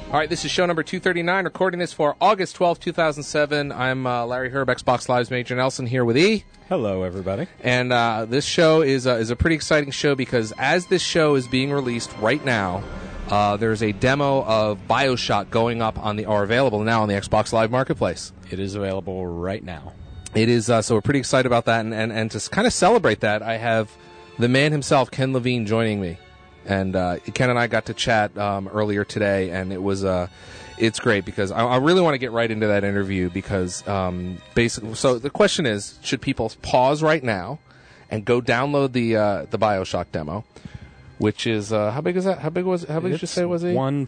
All right, this is show number 239, recording this for August 12th, 2007. I'm Larry Herb, Xbox Live's Major Nelson, here with E. Hello, everybody. And this show is a pretty exciting show because as this show is being released right now, there's a demo of BioShock going up or available now on the Xbox Live Marketplace. It is available right now. It is, so we're pretty excited about that. And to kind of celebrate that, I have the man himself, Ken Levine, joining me. And Ken and I got to chat earlier today, and it's great because I really want to get right into that interview because basically, so the question is, should people pause right now and go download the BioShock demo, which is how big is that? How big did you say it was?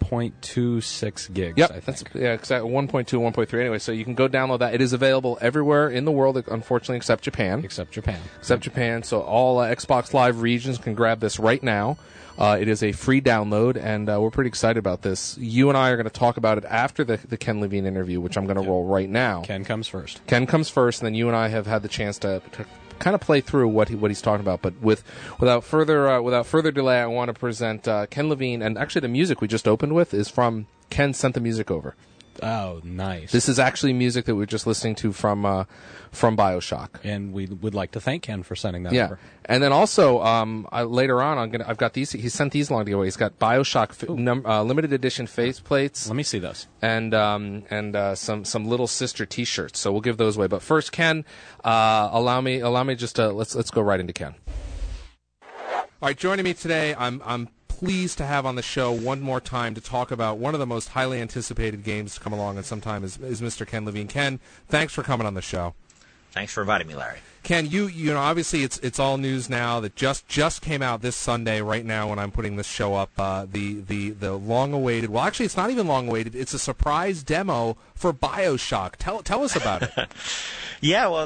1.26 gigs. Yep, I think. that's exactly 1.2, 1.3. Anyway, so you can go download that. It is available everywhere in the world, unfortunately, except Japan. Except Japan. So all Xbox Live regions can grab this right now. It is a free download, and we're pretty excited about this. You and I are going to talk about it after the Ken Levine interview, which I'm going to roll right now. Ken comes first, and then you and I have had the chance to kind of play through what he's talking about. But without further delay, I want to present Ken Levine, and actually the music we just opened with is from Ken sent the music over. Oh, nice. This is actually music that we're just listening to from BioShock. And we would like to thank Ken for sending that over. And then also, later on, I've got these. He sent these along the way. He's got BioShock limited edition faceplates. Let me see those. And some little sister T-shirts. So we'll give those away. But first, Ken, allow me just to let's go right into Ken. All right, joining me today, I'm pleased to have on the show one more time to talk about one of the most highly anticipated games to come along in some time is Mr. Ken Levine. Ken, thanks for coming on the show. Thanks for inviting me, Larry. Ken, you know obviously it's all news now that just came out this Sunday right now when I'm putting this show up. The long awaited. Well, actually, it's not even long awaited. It's a surprise demo for BioShock. Tell us about it. Yeah, well,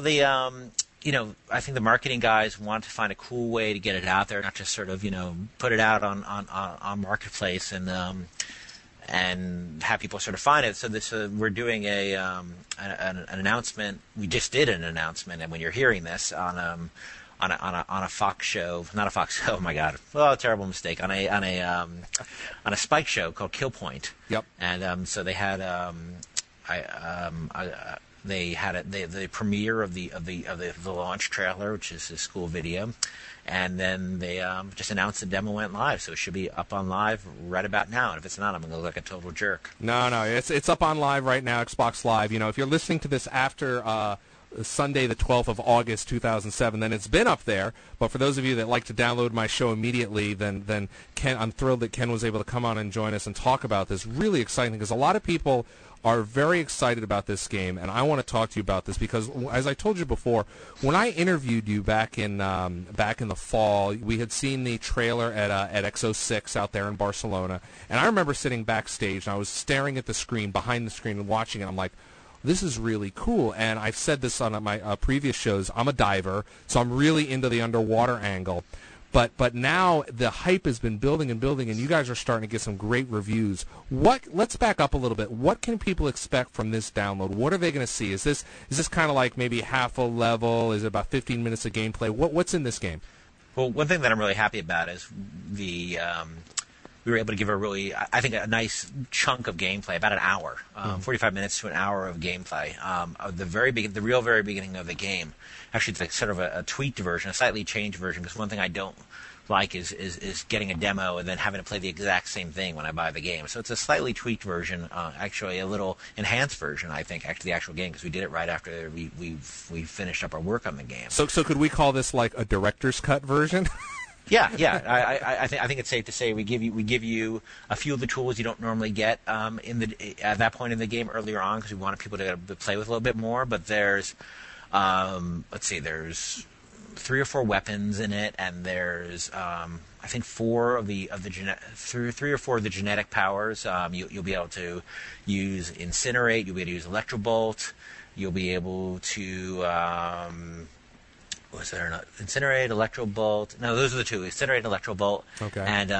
I think the marketing guys want to find a cool way to get it out there, not just sort of put it out on Marketplace and have people sort of find it. So we're doing an announcement. We just did an announcement, and when you're hearing this on a Fox show, not a Fox show. Oh my God! Well, terrible mistake. On a Spike show called Kill Point. Yep. And so they had They had the premiere of the launch trailer, which is this cool video, and then they just announced the demo went live, so it should be up on live right about now. And if it's not, I'm going to look like a total jerk. No, it's up on live right now, Xbox Live. If you're listening to this after Sunday, the 12th of August, 2007, then it's been up there. But for those of you that like to download my show immediately, then Ken, I'm thrilled that Ken was able to come on and join us and talk about this. Really exciting because a lot of people are very excited about this game, and I want to talk to you about this because, as I told you before, when I interviewed you back in the fall, we had seen the trailer at X06 out there in Barcelona, and I remember sitting backstage and I was staring at the screen, behind the screen, and watching it. I'm like, this is really cool, and I've said this on my previous shows. I'm a diver, so I'm really into the underwater angle. But now the hype has been building and building, and you guys are starting to get some great reviews. Let's back up a little bit. What can people expect from this download? What are they going to see? Is this kind of like maybe half a level? Is it about 15 minutes of gameplay? What's in this game? Well, one thing that I'm really happy about is we were able to give I think, a nice chunk of gameplay, about an hour, 45 minutes to an hour of gameplay. The real very beginning of the game. Actually, it's like sort of a tweaked version, a slightly changed version, because one thing I don't like is getting a demo and then having to play the exact same thing when I buy the game. So it's a slightly tweaked version, actually a little enhanced version, I think, actually the actual game, because we did it right after we finished up our work on the game. So could we call this like a director's cut version? Yeah. I think it's safe to say we give you a few of the tools you don't normally get at that point in the game earlier on, because we wanted people to play with a little bit more. But there's there's 3 or 4 weapons in it, and there's I think 3 or 4 of the genetic powers. You'll be able to use Incinerate. You'll be able to use Electrobolt. You'll be able to was there not Incinerate, Electrobolt? No, those are the two. Incinerate, Electrobolt. Okay.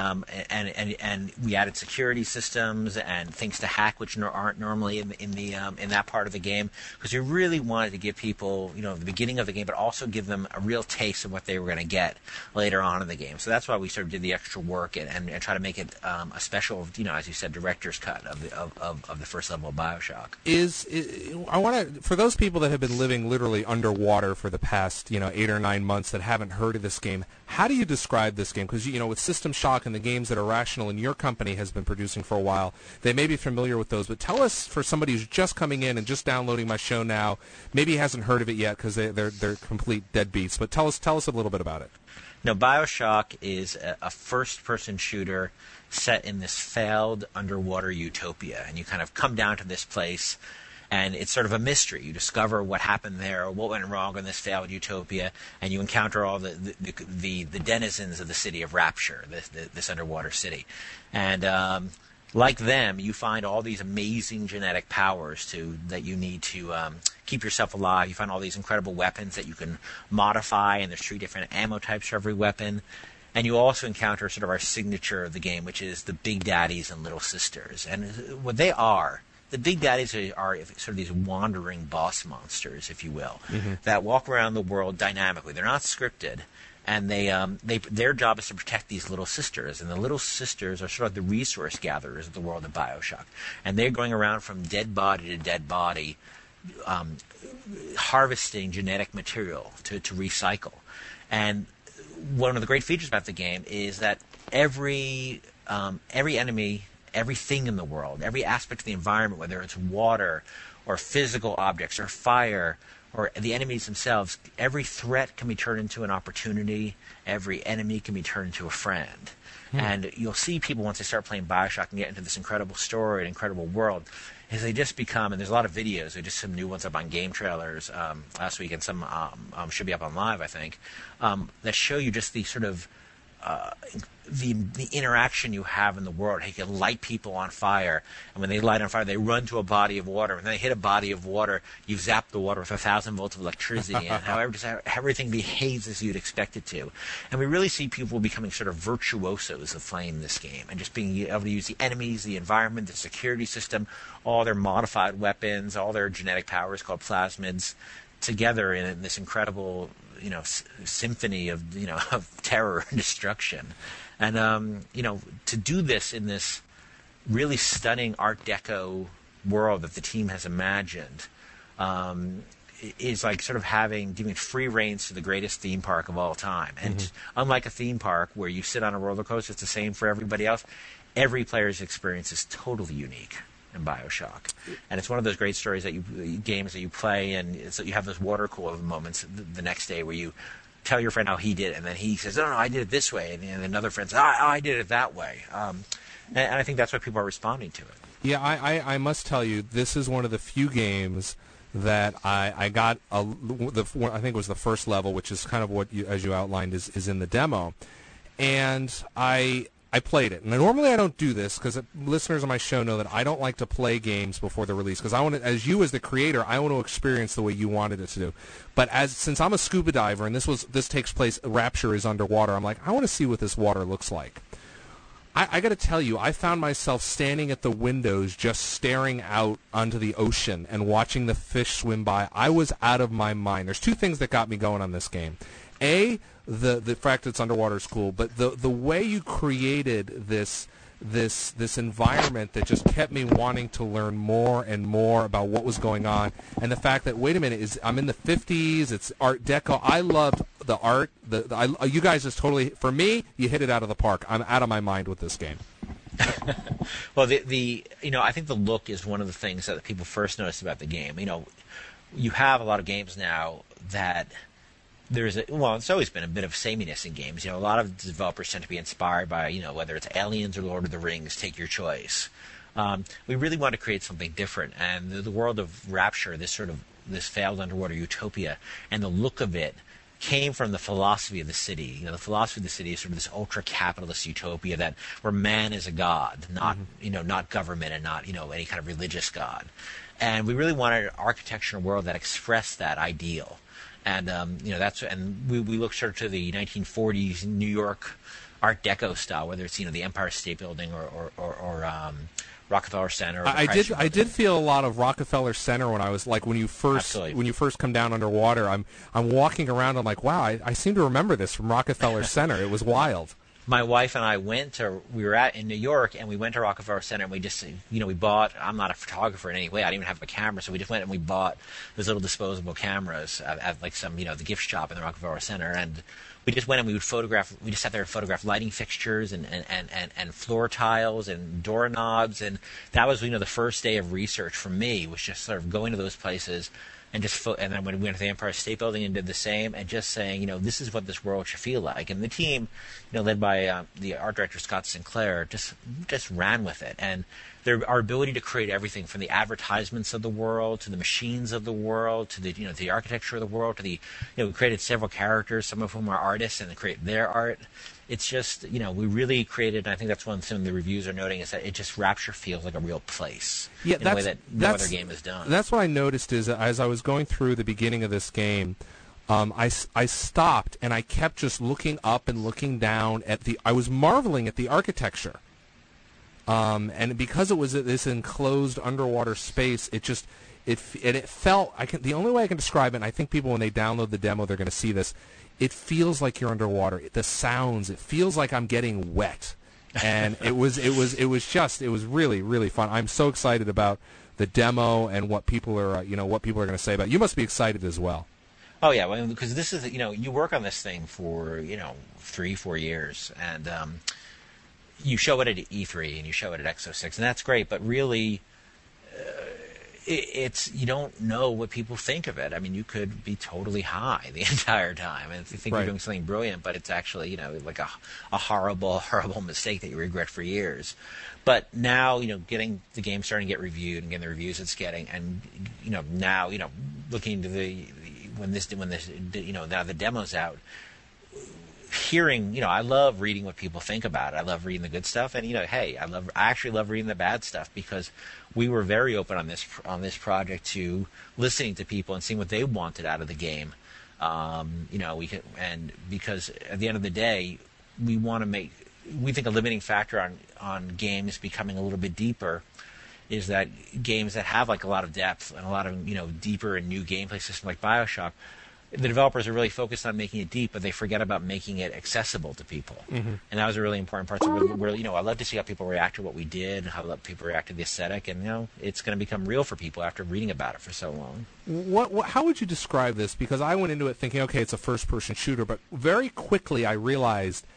And we added security systems and things to hack, which aren't normally in that part of the game, because we really wanted to give people, the beginning of the game, but also give them a real taste of what they were going to get later on in the game. So that's why we sort of did the extra work and try to make it a special, as you said, director's cut of the first level of BioShock. I want to, for those people that have been living literally underwater for the past 8 or 9 months that haven't heard of this game, how do you describe this game? Because with System Shock and the games that Irrational and your company has been producing for a while, they may be familiar with those. But tell us, for somebody who's just coming in and just downloading my show now, maybe hasn't heard of it yet because they're complete deadbeats. But tell us a little bit about it. BioShock is a first-person shooter set in this failed underwater utopia, and you kind of come down to this place. And it's sort of a mystery. You discover what happened there, what went wrong in this failed utopia, and you encounter all the denizens of the city of Rapture, this underwater city. And like them, you find all these amazing genetic powers that you need to keep yourself alive. You find all these incredible weapons that you can modify, and there's 3 different ammo types for every weapon. And you also encounter sort of our signature of the game, which is the Big Daddies and Little Sisters. And what they are, the Big Daddies are sort of these wandering boss monsters, if you will, that walk around the world dynamically. They're not scripted, and their job is to protect these little sisters. And the little sisters are sort of the resource gatherers of the world of BioShock. And they're going around from dead body to dead body, harvesting genetic material to recycle. And one of the great features about the game is that every enemy, everything in the world, every aspect of the environment, whether it's water or physical objects or fire or the enemies themselves, every threat can be turned into an opportunity. Every enemy can be turned into a friend. And you'll see people, once they start playing BioShock and get into this incredible story and incredible world, is they just become, and there's a lot of videos, there's just some new ones up on Game Trailers last week, and some should be up on Live, I think, that show you just the sort of the interaction you have in the world. You can light people on fire, and when they light on fire, they run to a body of water. When they hit a body of water, you zap the water with 1,000 volts of electricity, and how everything behaves as you'd expect it to. And we really see people becoming sort of virtuosos of playing this game, and just being able to use the enemies, the environment, the security system, all their modified weapons, all their genetic powers called plasmids, together in this incredible symphony of of terror and destruction. And to do this in this really stunning Art Deco world that the team has imagined is like sort of giving free reins to the greatest theme park of all time. And unlike a theme park where you sit on a roller coaster, it's the same for everybody else. Every player's experience is totally unique in BioShock, and it's one of those great stories games that you play, and so you have those water cooler moments the next day where you tell your friend how he did it, and then he says, "No, I did it this way," and another friend says, "I did it that way," and I think that's why people are responding to it. Yeah, I must tell you, this is one of the few games that I got. I think it was the first level, which is kind of what as you outlined is in the demo, and I played it. And normally I don't do this because listeners on my show know that I don't like to play games before they're released because I want to, as the creator, I want to experience the way you wanted it to do. But since I'm a scuba diver and this takes place, Rapture is underwater, I'm like, I want to see what this water looks like. I got to tell you, I found myself standing at the windows just staring out onto the ocean and watching the fish swim by. I was out of my mind. There's 2 things that got me going on this game. A, the fact that it's underwater is cool, but the way you created this environment that just kept me wanting to learn more and more about what was going on, and the fact that, wait a minute, I'm in the 50s, it's Art Deco. I loved the art. You guys just totally, for me, you hit it out of the park. I'm out of my mind with this game. Well, I think the look is one of the things that people first noticed about the game. You have a lot of games now that it's always been a bit of sameness in games. A lot of developers tend to be inspired by, whether it's Aliens or Lord of the Rings, take your choice. We really want to create something different, and the world of Rapture, this failed underwater utopia, and the look of it came from the philosophy of the city. The philosophy of the city is sort of this ultra-capitalist utopia where man is a god, not not government and not any kind of religious god. And we really wanted an architecture and world that expressed that ideal. And we look sort of to the 1940s New York Art Deco style, whether it's the Empire State Building or Rockefeller Center. Or I did feel a lot of Rockefeller Center when I was when you first come down underwater. I'm walking around. I'm like, wow, I seem to remember this from Rockefeller Center. It was wild. My wife and I we were in New York, and we went to Rockefeller Center, and we just, we bought, I'm not a photographer in any way, I didn't even have a camera, so we just went and we bought those little disposable cameras at some, the gift shop in the Rockefeller Center, and we just went and we just sat there and photographed lighting fixtures and floor tiles and doorknobs, and that was, the first day of research for me, was just sort of going to those places, and then when we went to the Empire State Building and did the same, and just saying, this is what this world should feel like. And the team, led by the art director Scott Sinclair, just ran with it. And our ability to create everything from the advertisements of the world to the machines of the world to the architecture of the world to the we created several characters, some of whom are artists, and they create their art. It's just, we really created, and I think that's one some of the reviews are noting, is that it just Rapture feels like a real place in a way that no other game has done. That's what I noticed is that as I was going through the beginning of this game, I stopped and I kept just looking up and looking down I was marveling at the architecture. And because it was this enclosed underwater space, it felt, the only way I can describe it, and I think people when they download the demo, they're going to see this, it feels like you're underwater. The sounds, it feels like I'm getting wet. And it was really, really fun. I'm so excited about the demo and what people are going to say about it. You must be excited as well. Oh yeah, because this is, you work on this thing for, 3-4 years, and you show it at E3 and you show it at X06, and that's great, but really, it's you don't know what people think of it. I mean, you could be totally high the entire time and you think you're doing something brilliant, but it's actually, like a horrible, horrible mistake that you regret for years. But now, getting the game starting to get reviewed and getting the reviews it's getting, and now, looking into when now the demo's out, hearing, I love reading what people think about it. I love reading the good stuff, and hey, I actually love reading the bad stuff, because we were very open on this project to listening to people and seeing what they wanted out of the game. Because at the end of the day, we think a limiting factor on games becoming a little bit deeper is that games that have a lot of depth and a lot of deeper and new gameplay systems like BioShock, the developers are really focused on making it deep, but they forget about making it accessible to people. Mm-hmm. And that was a really important part. So I love to see how people react to what we did, how people react to the aesthetic, and it's going to become real for people after reading about it for so long. How would you describe this? Because I went into it thinking, okay, it's a first-person shooter, but very quickly I realized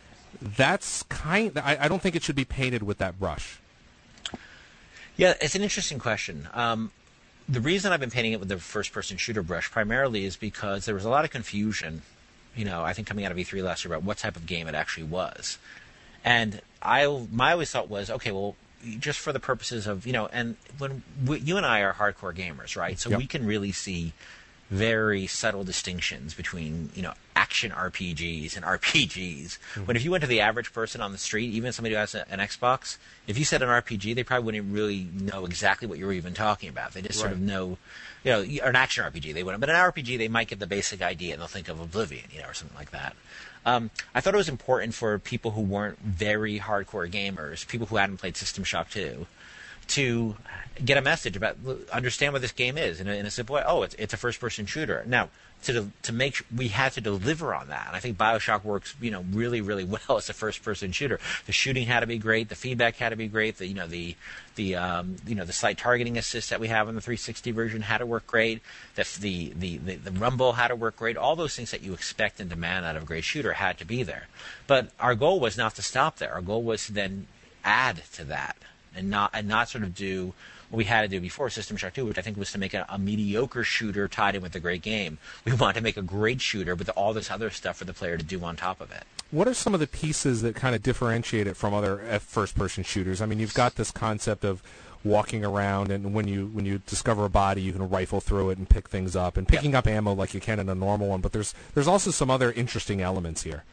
I don't think it should be painted with that brush. Yeah, it's an interesting question. The reason I've been painting it with the first-person shooter brush primarily is because there was a lot of confusion, I think coming out of E3 last year about what type of game it actually was. And my always thought was, okay, well, just for the purposes of, and when you and I are hardcore gamers, right? So we can really see very subtle distinctions between, action RPGs and RPGs. Mm-hmm. When if you went to the average person on the street, even somebody who has an Xbox, if you said an RPG, they probably wouldn't really know exactly what you were even talking about. They just sort of know, or an action RPG, they wouldn't. But an RPG, they might get the basic idea, and they'll think of Oblivion, or something like that. I thought it was important for people who weren't very hardcore gamers, people who hadn't played System Shock 2, to get a message about, understand what this game is in a simple way. Oh, it's a first-person shooter. Now, we had to deliver on that, and I think BioShock works, really, really well as a first-person shooter. The shooting had to be great, the feedback had to be great, the slight targeting assist that we have in the 360 version had to work great. The rumble had to work great. All those things that you expect and demand out of a great shooter had to be there. But our goal was not to stop there. Our goal was to then add to that. And not sort of do what we had to do before System Shock 2, which I think was to make a mediocre shooter tied in with a great game. We wanted to make a great shooter with all this other stuff for the player to do on top of it. What are some of the pieces that kind of differentiate it from other first-person shooters? I mean, you've got this concept of walking around, and when you discover a body, you can rifle through it and pick things up, and picking up ammo like you can in a normal one. But there's also some other interesting elements here.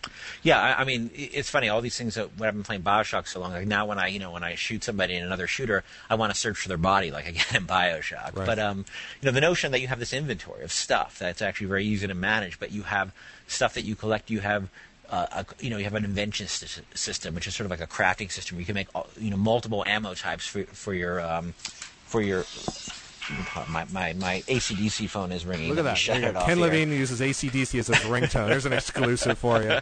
Yeah, I mean, it's funny. All these things that when I've been playing Bioshock so long, like now when I shoot somebody in another shooter, I want to search for their body, like I get in Bioshock. Right. But the notion that you have this inventory of stuff that's actually very easy to manage, but you have stuff that you collect. You have you have an invention system, which is sort of like a crafting system where you can make multiple ammo types for your my AC/DC phone is ringing. Look at that. Shut it off Ken here. Levine uses AC/DC as his ringtone. There's an exclusive for you.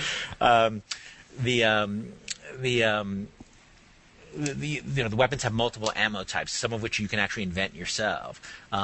The weapons have multiple ammo types, some of which you can actually invent yourself.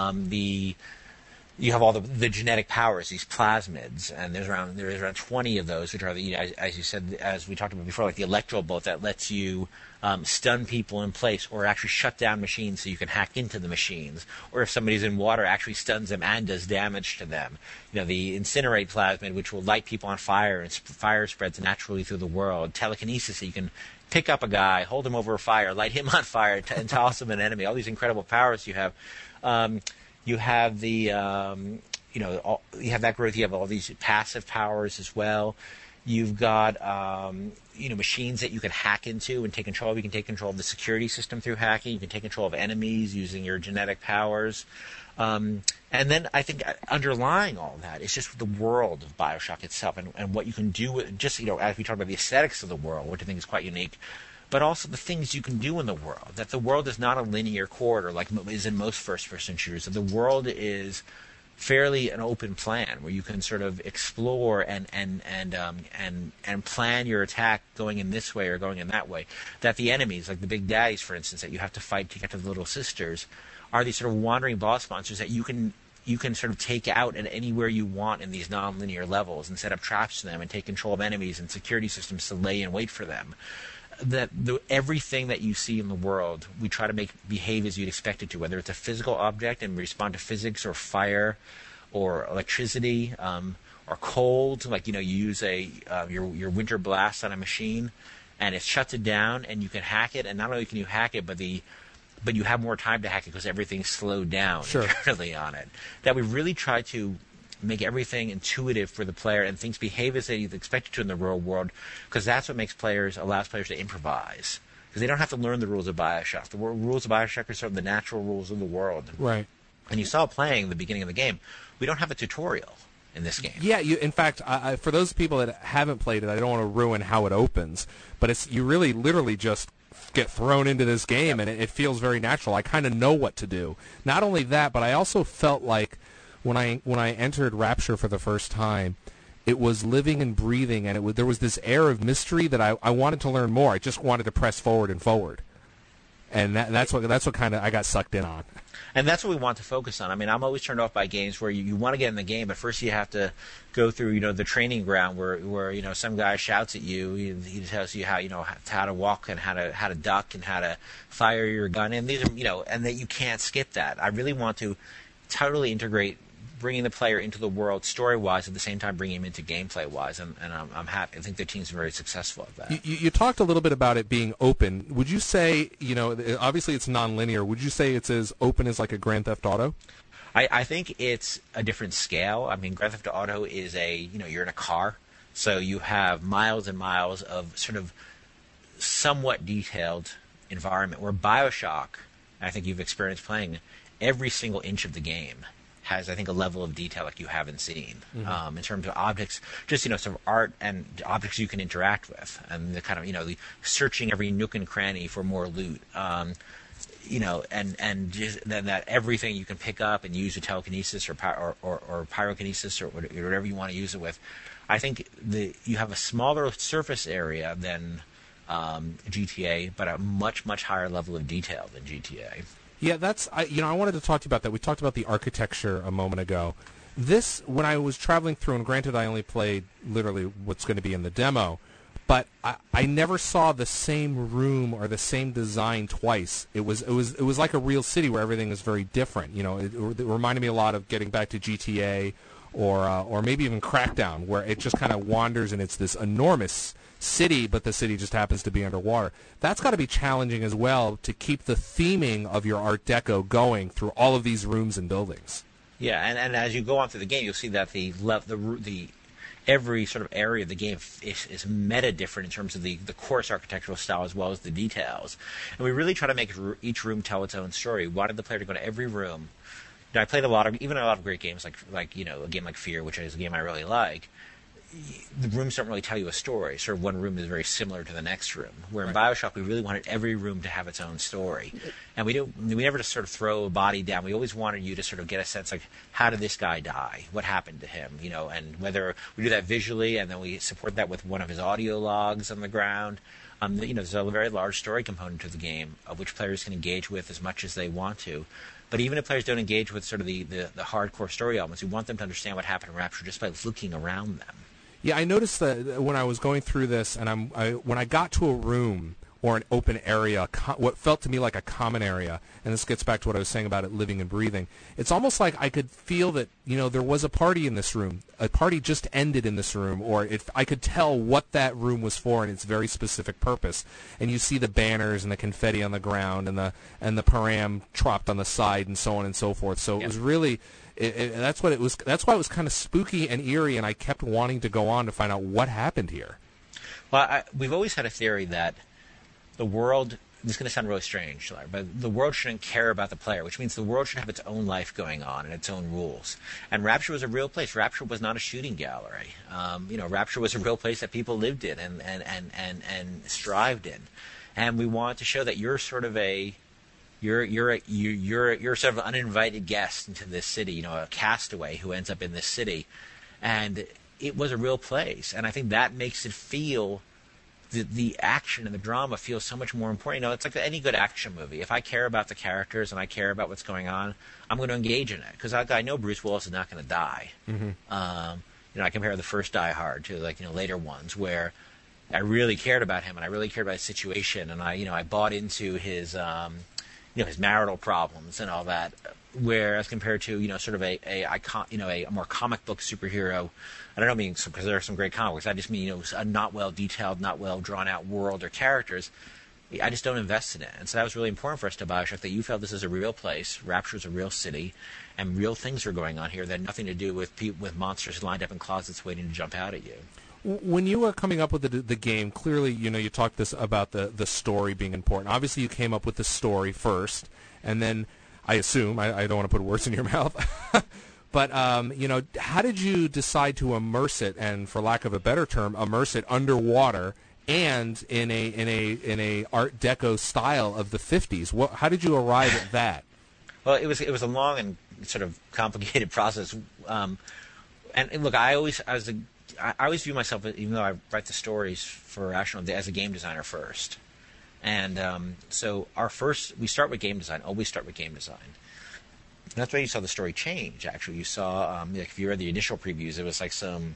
You have all the genetic powers, these plasmids, and there's around 20 of those, which are as you said, as we talked about before, like the electro bolt that lets you stun people in place, or actually shut down machines so you can hack into the machines, or if somebody's in water, actually stuns them and does damage to them. The incinerate plasmid, which will light people on fire, and fire spreads naturally through the world. Telekinesis, so you can pick up a guy, hold him over a fire, light him on fire, and toss him an enemy. All these incredible powers you have. You have the, you have that growth. You have all these passive powers as well. You've got, machines that you can hack into and take control of. You can take control of the security system through hacking. You can take control of enemies using your genetic powers. And then I think underlying all that is just the world of Bioshock itself and what you can do with just, as we talked about the aesthetics of the world, which I think is quite unique, but also the things you can do in the world. That the world is not a linear corridor like is in most first-person shooters. That the world is fairly an open plan where you can sort of explore and plan your attack going in this way or going in that way. That the enemies, like the big daddies, for instance, that you have to fight to get to the little sisters, are these sort of wandering boss monsters that you can sort of take out at anywhere you want in these non-linear levels and set up traps to them and take control of enemies and security systems to lay in wait for them. That everything that you see in the world, we try to make behave as you'd expect it to, whether it's a physical object and respond to physics or fire or electricity or cold, like you use your winter blast on a machine and it shuts it down and you can hack it, and not only can you hack it, but you have more time to hack it because everything's slowed down internally on it. That we really try to make everything intuitive for the player and things behave as they'd expect it to in the real world, because that's what allows players to improvise. Because they don't have to learn the rules of Bioshock. The rules of Bioshock are sort of the natural rules of the world. Right. And you saw playing the beginning of the game, we don't have a tutorial in this game. Yeah, in fact, for those people that haven't played it, I don't want to ruin how it opens, but you really literally just get thrown into this game, and it feels very natural. I kind of know what to do. Not only that, but I also felt like when I entered Rapture for the first time, it was living and breathing, and there was this air of mystery that I wanted to learn more. I just wanted to press forward and forward, and that's what kind of I got sucked in on. And that's what we want to focus on. I mean, I'm always turned off by games where you want to get in the game, but first you have to go through the training ground where some guy shouts at you. He tells you how to walk and how to duck and how to fire your gun, and these are and that you can't skip that. I really want to totally integrate bringing the player into the world story-wise, at the same time bringing him into gameplay-wise, and I'm happy. I think the team's very successful at that. You talked a little bit about it being open. Would you say, obviously it's non-linear, would you say it's as open as like a Grand Theft Auto? I think it's a different scale. I mean, Grand Theft Auto is you're in a car, so you have miles and miles of sort of somewhat detailed environment, where Bioshock, I think you've experienced playing, every single inch of the game has, I think, a level of detail like you haven't seen in terms of objects, just sort of art and objects you can interact with, and the kind of the searching every nook and cranny for more loot, and just then that everything you can pick up and use with telekinesis or pyrokinesis or whatever you want to use it with. I think you have a smaller surface area than GTA, but a much higher level of detail than GTA. Yeah, I wanted to talk to you about that. We talked about the architecture a moment ago. This, when I was traveling through, and granted I only played literally what's going to be in the demo, but I never saw the same room or the same design twice. It was like a real city where everything is very different. It reminded me a lot of getting back to GTA or maybe even Crackdown, where it just kind of wanders and it's this enormous city, but the city just happens to be underwater. That's got to be challenging as well, to keep the theming of your Art Deco going through all of these rooms and buildings. Yeah, and as you go on through the game, you'll see that the every sort of area of the game is meta different in terms of the course architectural style as well as the details. And we really try to make each room tell its own story. We wanted the player to go to every room. I played a lot of great games like a game like Fear, which is a game I really like. The rooms don't really tell you a story. Sort of one room is very similar to the next room. Where in BioShock, we really wanted every room to have its own story, and we never just sort of throw a body down. We always wanted you to sort of get a sense like, how did this guy die? What happened to him? And whether we do that visually, and then we support that with one of his audio logs on the ground. There's a very large story component to the game, of which players can engage with as much as they want to. But even if players don't engage with sort of the hardcore story elements, we want them to understand what happened in Rapture just by looking around them. Yeah, I noticed that when I was going through this, and when I got to a room or an open area, what felt to me like a common area, and this gets back to what I was saying about it living and breathing, it's almost like I could feel that, there was a party in this room. A party just ended in this room, or I could tell what that room was for and its very specific purpose. And you see the banners and the confetti on the ground and the param tropped on the side and so on and so forth. So It was really... that's what it was. That's why it was kind of spooky and eerie, and I kept wanting to go on to find out what happened here. Well, we've always had a theory that the world, this is going to sound really strange, but the world shouldn't care about the player, which means the world should have its own life going on and its own rules. And Rapture was a real place. Rapture was not a shooting gallery. Rapture was a real place that people lived in and strived in. And we wanted to show that you're sort of You're sort of an uninvited guest into this city, a castaway who ends up in this city, and it was a real place. And I think that makes it feel the action and the drama feels so much more important. It's like any good action movie. If I care about the characters and I care about what's going on, I'm going to engage in it because I know Bruce Willis is not going to die. Mm-hmm. I compare the first Die Hard to later ones where I really cared about him and I really cared about his situation and I bought into his. His marital problems and all that, whereas compared to sort of a more comic book superhero, I don't mean because there are some great comics. I just mean a not well detailed, not well drawn out world or characters. I just don't invest in it, and so that was really important for us to BioShock that you felt this is a real place, Rapture is a real city, and real things are going on here that had nothing to do with monsters lined up in closets waiting to jump out at you. When you were coming up with the game, clearly, you talked about the story being important. Obviously, you came up with the story first, and then I assume, I don't want to put words in your mouth, but, how did you decide to immerse it, and for lack of a better term, immerse it underwater and in a Art Deco style of the 50s? How did you arrive at that? Well, it was a long and sort of complicated process. And look, I always view myself, even though I write the stories for Rational, as a game designer first. And so we start with game design, always start with game design. And that's why you saw the story change, actually. You saw, if you read the initial previews, it was like some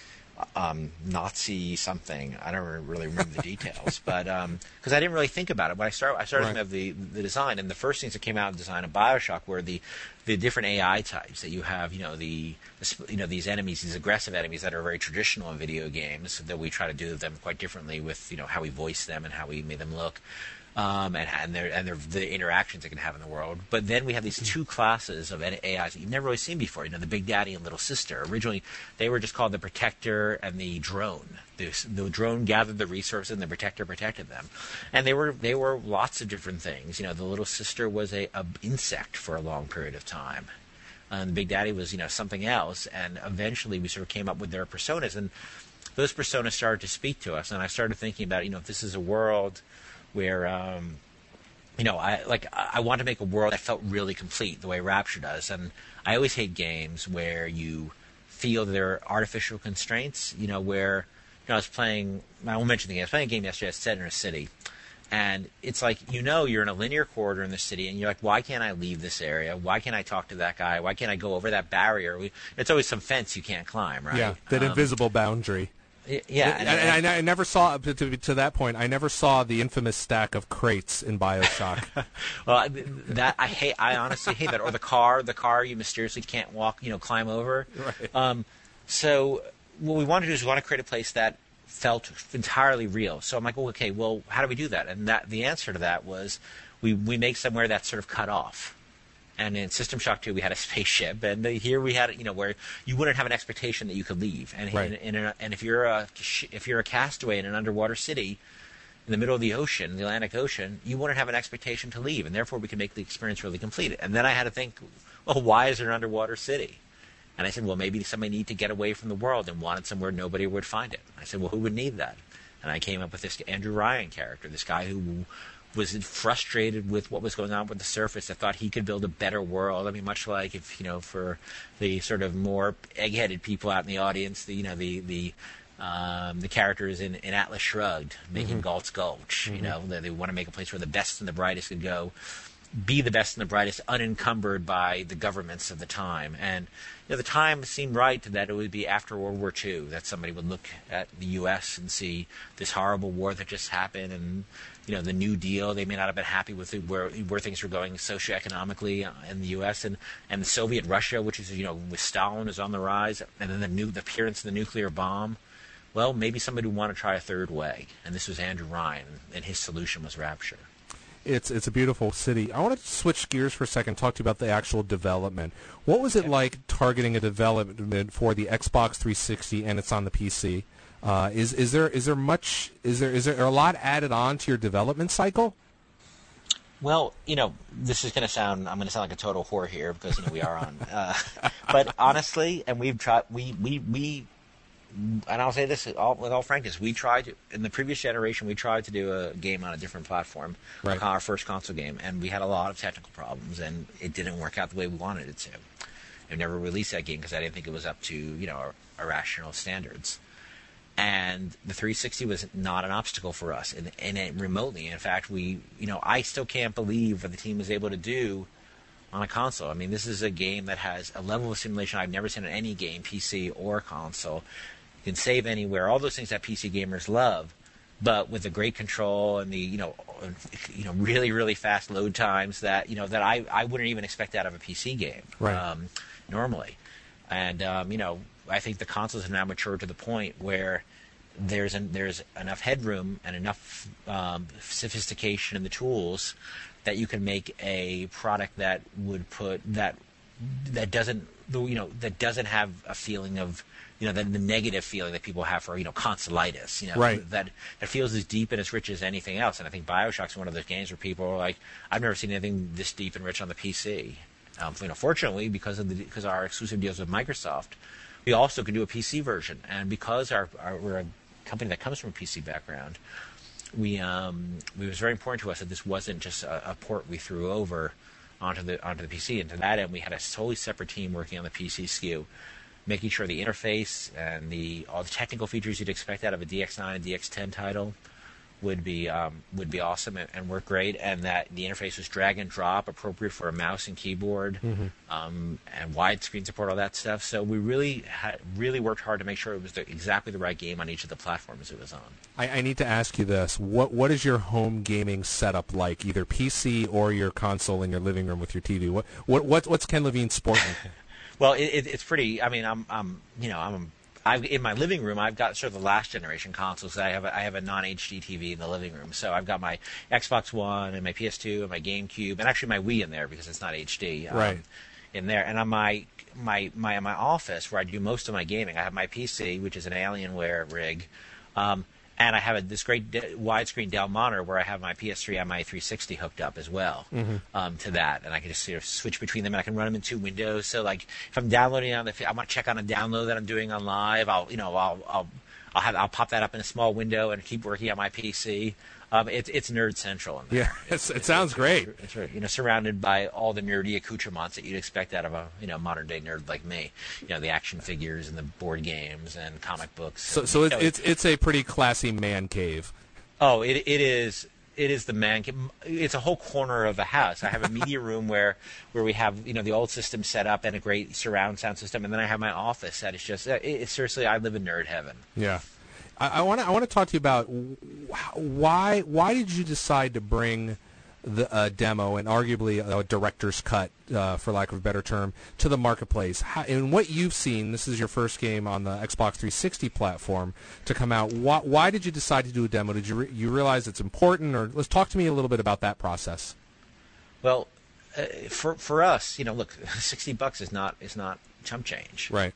Nazi something. I don't really remember the details, but because I didn't really think about it. When I started thinking of the design, and the first things that came out of the design of BioShock were the different AI types that you have. These enemies, these aggressive enemies that are very traditional in video games. That we try to do them quite differently with how we voice them and how we made them look. And the interactions they can have in the world. But then we have these two classes of AIs that you've never really seen before. The Big Daddy and Little Sister. Originally, they were just called the Protector and the Drone. The Drone gathered the resources, and the Protector protected them. And they were lots of different things. The Little Sister was a insect for a long period of time. And the Big Daddy was something else. And eventually, we sort of came up with their personas, and those personas started to speak to us. And I started thinking about if this is a world where I want to make a world that felt really complete the way Rapture does, and I always hate games where you feel there are artificial constraints. Where I was playing, I won't mention the game. I was playing a game yesterday. It's set in a city, and it's like you're in a linear corridor in the city, and you're like, why can't I leave this area? Why can't I talk to that guy? Why can't I go over that barrier? It's always some fence you can't climb, right? Yeah, that invisible boundary. Yeah, and I never saw to that point. I never saw the infamous stack of crates in BioShock. Well, that I hate. I honestly hate that. Or the car you mysteriously can't walk, climb over. Right. So what we want to do is we want to create a place that felt entirely real. So I'm like, okay, well, how do we do that? And the answer to that was we make somewhere that's sort of cut off. And in System Shock 2, we had a spaceship, and here we had, where you wouldn't have an expectation that you could leave. And and if you're a castaway in an underwater city in the middle of the ocean, the Atlantic Ocean, you wouldn't have an expectation to leave, and therefore we could make the experience really complete. And then I had to think, well, why is there an underwater city? And I said, well, maybe somebody needed to get away from the world and wanted somewhere nobody would find it. I said, well, who would need that? And I came up with this Andrew Ryan character, this guy who was frustrated with what was going on with the surface, that thought he could build a better world. I mean, much like if, for the sort of more egg-headed people out in the audience, the characters in Atlas Shrugged, making Galt's Gulch, they want to make a place where the best and the brightest could go, be the best and the brightest, unencumbered by the governments of the time. And the time seemed right that it would be after World War II, that somebody would look at the U.S. and see this horrible war that just happened, and the New Deal. They may not have been happy with where things were going socioeconomically in the U.S. and the Soviet Russia, which is with Stalin is on the rise, and then the appearance of the nuclear bomb. Well, maybe somebody would want to try a third way, and this was Andrew Ryan, and his solution was Rapture. It's a beautiful city. I want to switch gears for a second, talk to you about the actual development. What was it like targeting a development for the Xbox 360 and it's on the PC? Is there a lot added on to your development cycle? Well, this is going to sound, I'm going to sound like a total whore here because we are on. But honestly, and we've tried, and I'll say this with all frankness, we tried in the previous generation. We tried to do a game on a different platform, right, our first console game, and we had a lot of technical problems, and it didn't work out the way we wanted it to. We never released that game because I didn't think it was up to our rational standards. And the 360 was not an obstacle for us, and it remotely. In fact, I still can't believe what the team was able to do on a console. I mean, this is a game that has a level of simulation I've never seen in any game, PC or console. You can save anywhere, all those things that PC gamers love, but with the great control and the really, really fast load times that that I wouldn't even expect out of a PC game, right, normally. And I think the consoles have now matured to the point where there's enough headroom and enough sophistication in the tools that you can make a product that would that doesn't have a feeling of the negative feeling that people have for consolitis, right, that feels as deep and as rich as anything else. And I think BioShock's one of those games where people are like, I've never seen anything this deep and rich on the PC. Fortunately, because our exclusive deals with Microsoft, we also can do a PC version, and because we're a company that comes from a PC background, it was very important to us that this wasn't just a port we threw over onto the PC. And to that end, we had a totally separate team working on the PC SKU, making sure the interface and all the technical features you'd expect out of a DX9 and DX10 title would be awesome and work great, and that the interface was drag and drop, appropriate for a mouse and keyboard, and widescreen support, all that stuff. So we really worked hard to make sure it was exactly the right game on each of the platforms it was on. I need to ask you this: what is your home gaming setup like, either PC or your console in your living room with your TV? What's Ken Levine sporting? Well, it's pretty. I mean, in my living room, I've got sort of the last generation consoles. I have a non-HD TV in the living room, so I've got my Xbox One and my PS2 and my GameCube, and actually my Wii in there because it's not HD. Right. In there, and on my office where I do most of my gaming, I have my PC, which is an Alienware rig, and I have this great widescreen Dell monitor where I have my PS3 and my 360 hooked up as well to that, and I can just sort of switch between them, and I can run them in two windows. So, like, if I'm downloading I want to check on a download that I'm doing on live, I'll pop that up in a small window and keep working on my PC. It's nerd central in there. Yeah, it sounds great. It's surrounded by all the nerdy accoutrements that you'd expect out of a modern day nerd like me. The action figures and the board games and comic books. So it's a pretty classy man cave. Oh, it is. It is the man cave. It's a whole corner of the house. I have a media room where we have the old system set up and a great surround sound system, and then I have my office that is just seriously, I live in nerd heaven. Yeah. I want to talk to you about why did you decide to bring the demo and arguably a director's cut, for lack of a better term, to the marketplace. In what you've seen, this is your first game on the Xbox 360 platform to come out. Why did you decide to do a demo? Did you realize it's important, or let's talk to me a little bit about that process? Well, for us, look, $60 is not chump change. Right.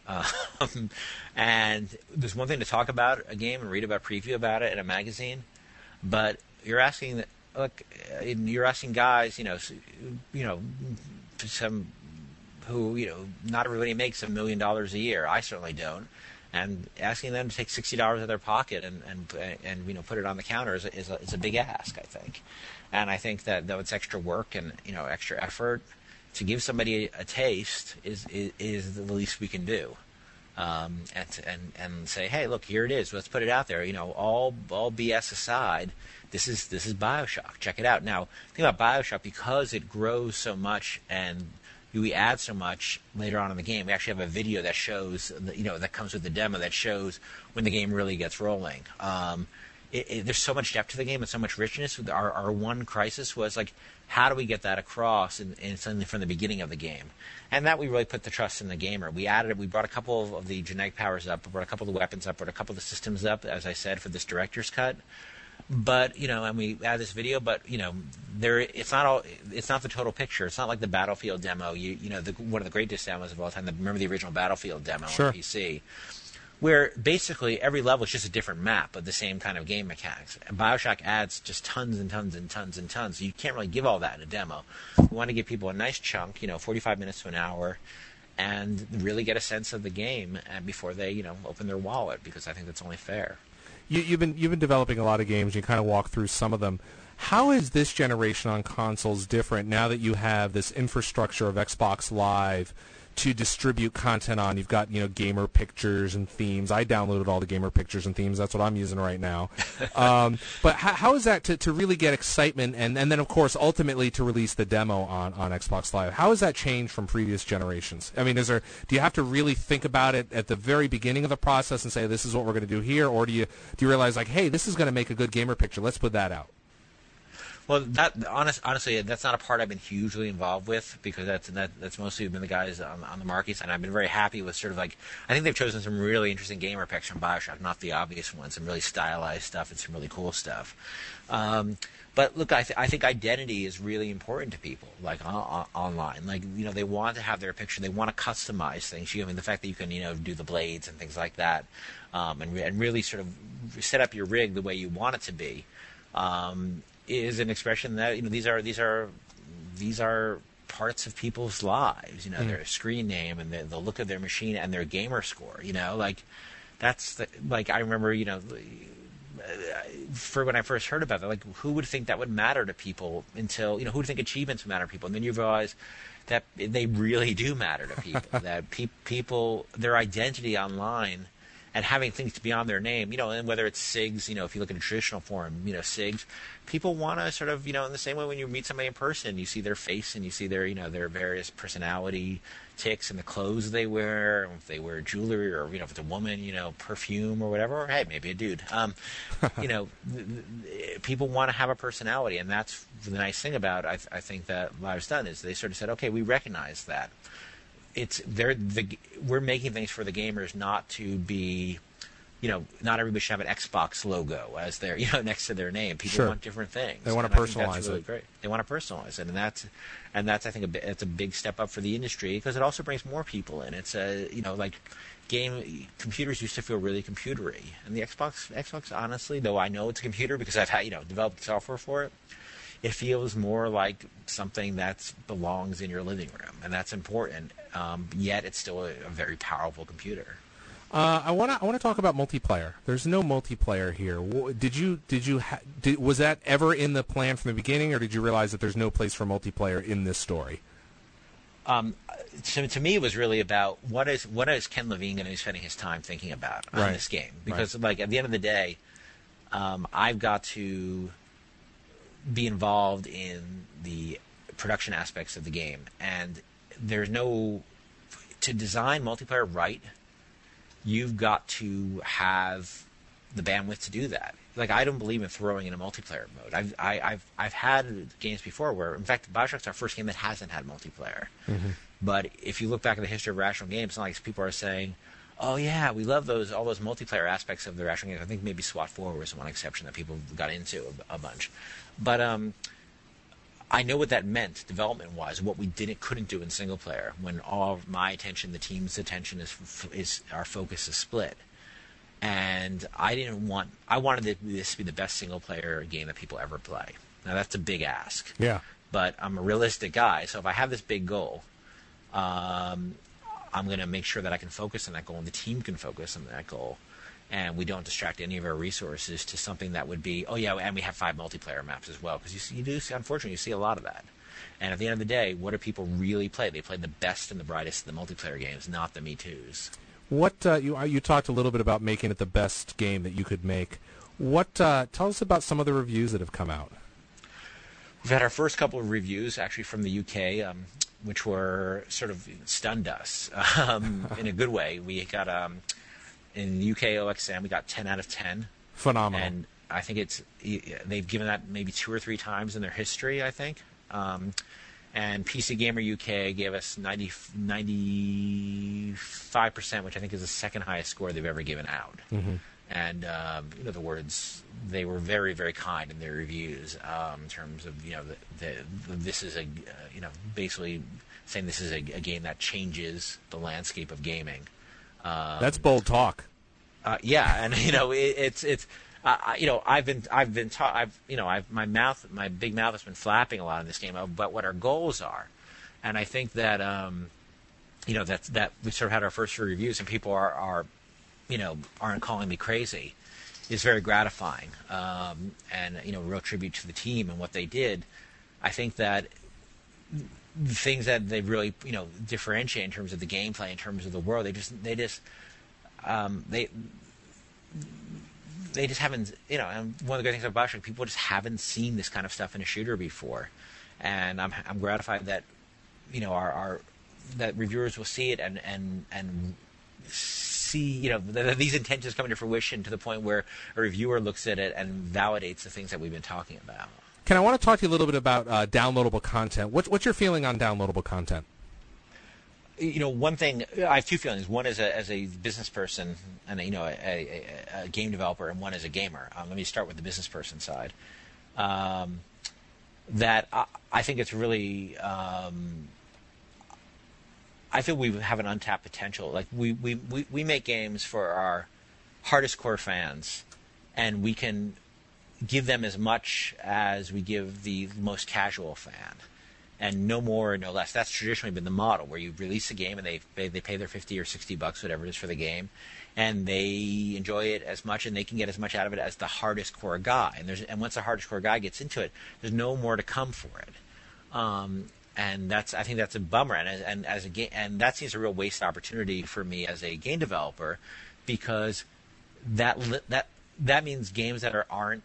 And there's one thing to talk about a game and read about preview about it in a magazine, but you're asking guys, some who, not everybody makes $1 million a year. I certainly don't. And asking them to take $60 out of their pocket and put it on the counter is a big ask, I think. And I think that though it's extra work and extra effort, to give somebody a taste is the least we can do. And say, hey, look, here it is. Let's put it out there. All BS aside, this is BioShock. Check it out. Now, the thing about BioShock, because it grows so much and we add so much later on in the game, we actually have a video that shows, that comes with the demo that shows when the game really gets rolling. There's so much depth to the game and so much richness. Our one crisis was like, how do we get that across and suddenly from the beginning of the game? And that we really put the trust in the gamer. We added it. We brought a couple of the genetic powers up. We brought a couple of the weapons up. Brought a couple of the systems up, as I said, for this director's cut. But and we add this video. But it's not the total picture. It's not like the Battlefield demo. One of the greatest demos of all time. Remember the original Battlefield demo Sure. on PC, where basically every level is just a different map of the same kind of game mechanics. And BioShock adds just tons and tons and tons and tons. So you can't really give all that in a demo. We want to give people a nice chunk, 45 minutes to an hour, and really get a sense of the game before they, open their wallet, because I think that's only fair. You've been developing a lot of games. You kind of walk through some of them. How is this generation on consoles different now that you have this infrastructure of Xbox Live to distribute content on? You've got gamer pictures and themes. I downloaded all the gamer pictures and themes. That's what I'm using right now. But how is that to really get excitement and then of course ultimately to release the demo on Xbox Live? How has that changed from previous generations? I mean, do you have to really think about it at the very beginning of the process and say this is what we're going to do here, or do you realize like, hey, this is going to make a good gamer picture, let's put that out? Well, honestly, that's not a part I've been hugely involved with, because that's mostly been the guys on the marketing side. I've been very happy with sort of like, I think they've chosen some really interesting gamer picks from BioShock, not the obvious ones, some really stylized stuff and some really cool stuff. But look, I think identity is really important to people, like online. Like, they want to have their picture, they want to customize things. The fact that you can, do the blades and things like that, and really sort of set up your rig the way you want it to be. Is an expression that these are parts of people's lives. Their screen name and the look of their machine and their gamer score. I remember for when I first heard about that, like, who would think that would matter to people until who would think achievements would matter to people, and then you realize that they really do matter to people. That people, their identity online. And having things to be on their name, and whether it's SIGs, if you look at a traditional form, SIGs, people want to sort of, in the same way when you meet somebody in person, you see their face and you see their, their various personality tics and the clothes they wear, and if they wear jewelry, or, if it's a woman, perfume or whatever, or hey, maybe a dude. People want to have a personality, and that's the nice thing about, I think that Live's done, is they sort of said, okay, we recognize that. We're making things for the gamers, not to be, not everybody should have an Xbox logo as their, next to their name. People want different things. They want to personalize it. Great. They want to personalize it, and that's I think it's a big step up for the industry, because it also brings more people in. It's computers used to feel really computery, and the Xbox honestly, though I know it's a computer because I've had developed software for it. It feels more like something that belongs in your living room, and that's important. Yet it's still a very powerful computer. I want to talk about multiplayer. There's no multiplayer here. Was that ever in the plan from the beginning, or did you realize that there's no place for multiplayer in this story? So to me, it was really about what is Ken Levine going to be spending his time thinking about on this game? Because like at the end of the day, I've got to be involved in the production aspects of the game, and there's no, to design multiplayer right, you've got to have the bandwidth to do that. Like, I don't believe in throwing in a multiplayer mode. I've had games before where, in fact, BioShock's our first game that hasn't had multiplayer. Mm-hmm. But if you look back at the history of Rational Games, it's not like people are saying, oh yeah, we love all those multiplayer aspects of the Rational Games. I think maybe SWAT 4 was one exception that people got into a bunch. But I know what that meant development-wise, what we couldn't do in single player, when all of my attention, the team's attention is our focus is split. And I wanted this to be the best single player game that people ever play. Now that's a big ask. Yeah. But I'm a realistic guy, so if I have this big goal, I'm going to make sure that I can focus on that goal and the team can focus on that goal. And we don't distract any of our resources to something that would be, oh yeah, and we have 5 multiplayer maps as well, because unfortunately, you see a lot of that. And at the end of the day, what do people really play? They play the best and the brightest of the multiplayer games, not the Me Too's. What you talked a little bit about making it the best game that you could make. Tell us about some of the reviews that have come out. We've had our first couple of reviews actually from the UK, which were sort of stunned us in a good way. We got in the UK OXM, we got 10 out of 10. Phenomenal. And I think they've given that maybe 2 or 3 times in their history, I think. And PC Gamer UK gave us 95%, which I think is the second highest score they've ever given out. Mm-hmm. And in other words, they were very, very kind in their reviews in terms of this is basically saying this is a game that changes the landscape of gaming. That's bold talk. Yeah, and my big mouth has been flapping a lot in this game about what our goals are, and I think that that we sort of had our first few reviews and people aren't calling me crazy, is very gratifying, and real tribute to the team and what they did. I think that the things that they really differentiate in terms of the gameplay, in terms of the world, they just haven't, and one of the great things about BioShock, people just haven't seen this kind of stuff in a shooter before, and I'm gratified that that reviewers will see it and see these intentions coming to fruition to the point where a reviewer looks at it and validates the things that we've been talking about. Ken, I want to talk to you a little bit about downloadable content. What's your feeling on downloadable content? One thing, I have 2 feelings. One is as a business person and a game developer, and one as a gamer. Let me start with the business person side. That I think it's really, I feel we have an untapped potential. Like we make games for our hardest core fans, and we can give them as much as we give the most casual fan, and no more, no less. That's traditionally been the model, where you release a game and they pay their $50 or $60, whatever it is, for the game, and they enjoy it as much, and they can get as much out of it as the hardest core guy. And once the hardest core guy gets into it, there's no more to come for it. And I think that's a bummer, and that seems a real waste opportunity for me as a game developer, because that means games that aren't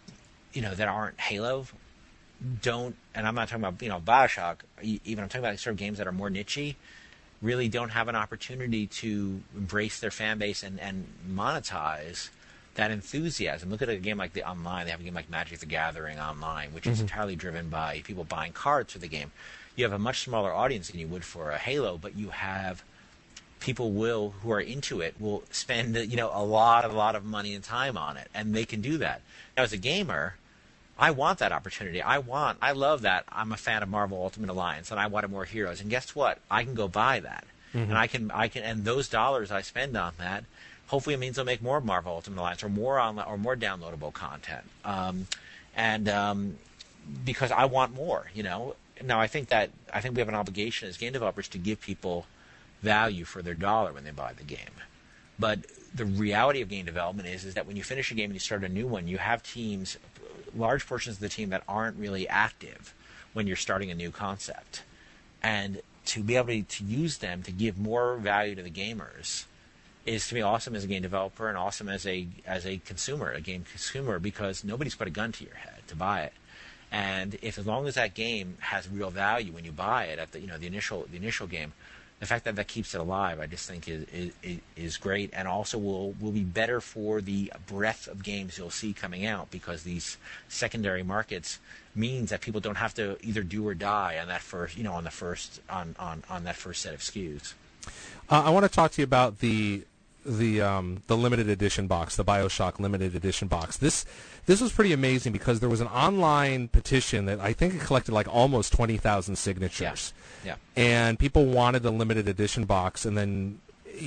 Halo don't, and I'm not talking about BioShock, even I'm talking about sort of games that are more niche-y, really don't have an opportunity to embrace their fan base and monetize that enthusiasm. Look at a game like the Online. They have a game like Magic the Gathering Online, which is entirely driven by people buying cards for the game. You have a much smaller audience than you would for a Halo, but you have people who are into it will spend a lot of money and time on it, and they can do that. Now, as a gamer, I want that opportunity. I love that. I'm a fan of Marvel Ultimate Alliance, and I wanted more heroes. And guess what? I can go buy that, and I can, and those dollars I spend on that, hopefully it means I'll make more Marvel Ultimate Alliance or more downloadable content, because I want more. Now I think we have an obligation as game developers to give people value for their dollar when they buy the game. But the reality of game development is that when you finish a game and you start a new one, you have teams, large portions of the team, that aren't really active when you're starting a new concept. And to be able to use them to give more value to the gamers is, to me, awesome as a game developer and awesome as a consumer, a game consumer, because nobody's put a gun to your head to buy it. And as long as that game has real value when you buy it at the initial game, the fact that keeps it alive, I just think is great, and also will be better for the breadth of games you'll see coming out, because these secondary markets means that people don't have to either do or die on that first on that first set of SKUs. I want to talk to you about limited edition box, the BioShock limited edition box. This was pretty amazing because there was an online petition that I think it collected like almost 20,000 signatures. Yeah. And people wanted the limited edition box, and then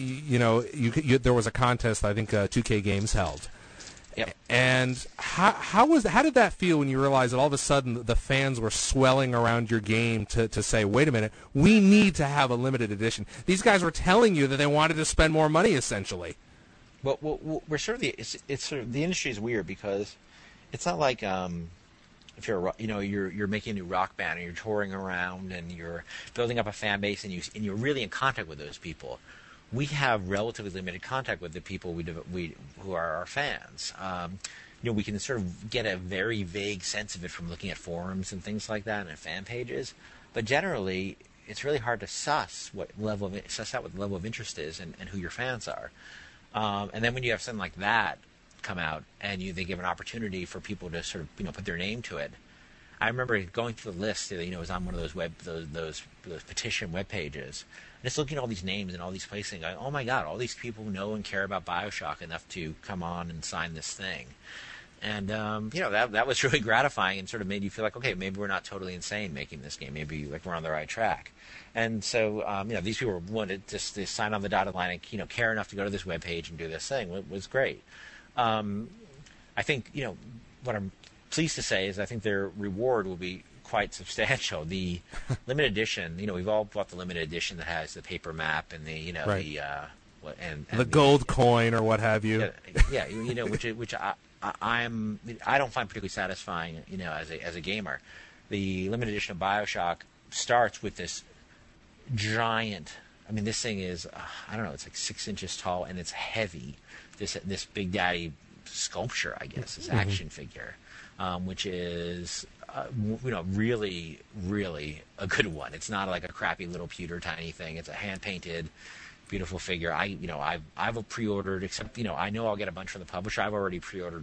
there was a contest I think 2K Games held. Yep. And how did that feel when you realized that all of a sudden the fans were swelling around your game to say, wait a minute, we need to have a limited edition? These guys were telling you that they wanted to spend more money, essentially. Well, we're sort of it's sort of the industry is weird because it's not like if you're making a new rock band and you're touring around and you're building up a fan base and you're really in contact with those people. We have relatively limited contact with the people who are our fans. We can sort of get a very vague sense of it from looking at forums and things like that and fan pages. But generally, it's really hard to suss out what the level of interest is and who your fans are. And then when you have something like that come out and they give an opportunity for people to sort of put their name to it. I remember going through the list. It was on one of those petition web pages. Just looking at all these names and all these places and going, oh my God, all these people know and care about BioShock enough to come on and sign this thing. And, that was really gratifying and sort of made you feel like, okay, maybe we're not totally insane making this game. Maybe like we're on the right track. And so, these people were wanted just to sign on the dotted line and, care enough to go to this webpage and do this thing. It was great. I think, what I'm pleased to say is I think their reward will be quite substantial. The limited edition, we've all bought the limited edition that has the paper map and the, right. the gold coin or what have you. Yeah, which I don't find particularly satisfying, as a gamer. The limited edition of BioShock starts with this giant. I mean, this thing is it's like 6 inches tall and it's heavy. This Big Daddy sculpture, I guess, this action figure, which is. Really, really a good one. It's not like a crappy little pewter tiny thing. It's a hand-painted, beautiful figure. I've pre-ordered, except, I know I'll get a bunch from the publisher. I've already pre-ordered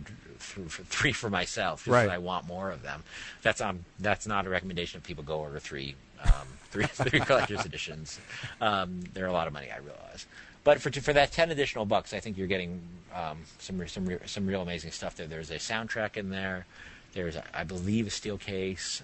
3 for myself, just because I want more of them. That's not a recommendation if people go order 3 collector's editions. They're a lot of money, I realize. But for that 10 additional bucks, I think you're getting some real amazing stuff there. There's a soundtrack in there. There's, I believe, a steel case.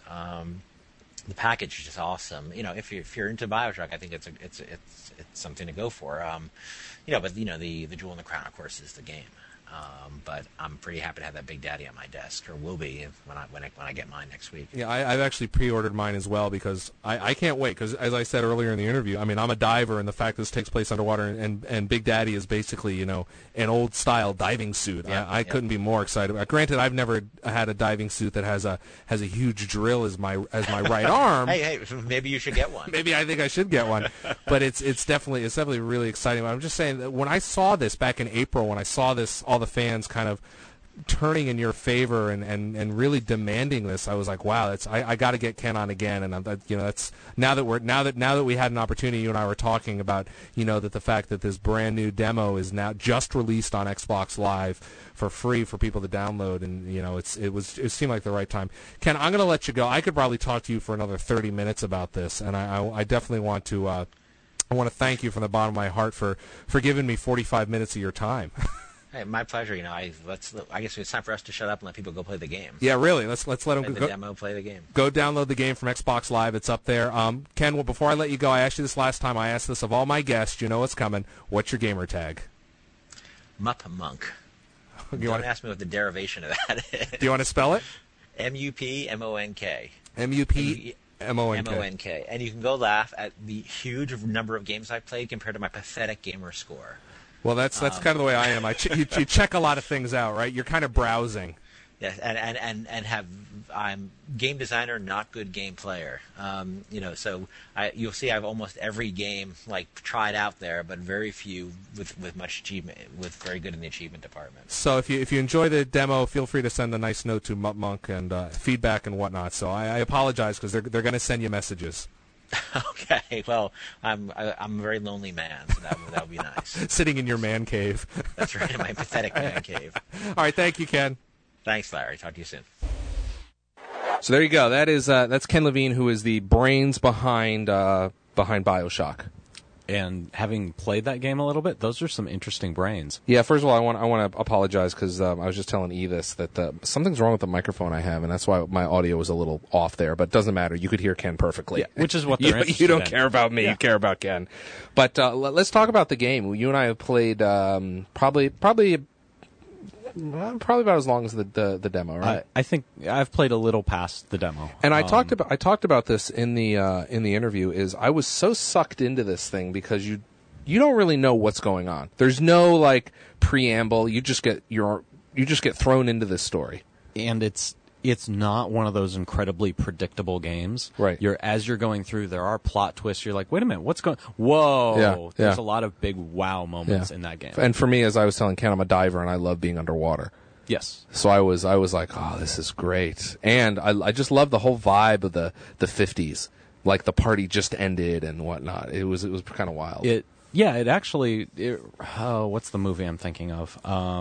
The package is just awesome. If you're into BioShock, I think it's something to go for. But the jewel in the crown, of course, is the game. But I'm pretty happy to have that Big Daddy on my desk, or will be when I get mine next week. Yeah, I've actually pre-ordered mine as well because I can't wait. Because as I said earlier in the interview, I mean, I'm a diver, and the fact this takes place underwater, and Big Daddy is basically an old style diving suit. Yeah, I couldn't be more excited. Granted, I've never had a diving suit that has a huge drill as my right arm. Hey, maybe you should get one. Maybe I think I should get one. But it's definitely really exciting. I'm just saying that when I saw this back in April, when I saw this, all the fans kind of turning in your favor and really demanding this, I was like, wow, I got to get Ken on again. And that's now that we had an opportunity, you and I were talking about that the fact that this brand new demo is now just released on Xbox Live for free for people to download, and it seemed like the right time. Ken, I'm going to let you go. I could probably talk to you for another 30 minutes about this, and I definitely want to. I want to thank you from the bottom of my heart for giving me 45 minutes of your time. Hey, my pleasure. I guess it's time for us to shut up and let people go play the game. Yeah, really. Let's let them play the demo, play the game. Go download the game from Xbox Live. It's up there. Ken, well, before I let you go, I asked you this last time. I asked this of all my guests. You know what's coming. What's your gamer tag? Mup Monk. Don't ask me what the derivation of that is. Do you want to spell it? MUPMONK. MUPMONK. MONK. And you can go laugh at the huge number of games I've played compared to my pathetic gamer score. Well, that's kind of the way I am. You check a lot of things out, right? You're kind of browsing. Yes, and I'm game designer, not good game player. So you'll see I have almost every game tried out there, but very few with much achievement, with very good in the achievement department. So if you enjoy the demo, feel free to send a nice note to Mup Monk and feedback and whatnot. So I apologize because they're going to send you messages. Okay, well, I'm a very lonely man, so that would be nice. Sitting in your man cave. That's right, in my pathetic man cave. All right, thank you, Ken. Thanks, Larry. Talk to you soon. So there you go. That's Ken Levine, who is the brains behind BioShock. And having played that game a little bit, those are some interesting brains. Yeah, first of all, I want to apologize because I was just telling E this, that something's wrong with the microphone I have, and that's why my audio was a little off there, but it doesn't matter. You could hear Ken perfectly. Yeah, which is what they're interested You don't in. care about me, you care about Ken. But let's talk about the game. You and I have played probably about as long as the demo, right? I think I've played a little past the demo. And I talked about this in the interview. Is I was so sucked into this thing because you don't really know what's going on. There's no like preamble. You just get thrown into this story. And it's not one of those incredibly predictable games. Right. As you're going through, there are plot twists. You're like, wait a minute, what's going? Whoa! Yeah, There's a lot of big wow moments in that game. And for me, as I was telling Ken, I'm a diver and I love being underwater. Yes. So I was like, oh, this is great, and I just love the whole vibe of the 50s, like the party just ended and whatnot. It was kind of wild. What's the movie I'm thinking of?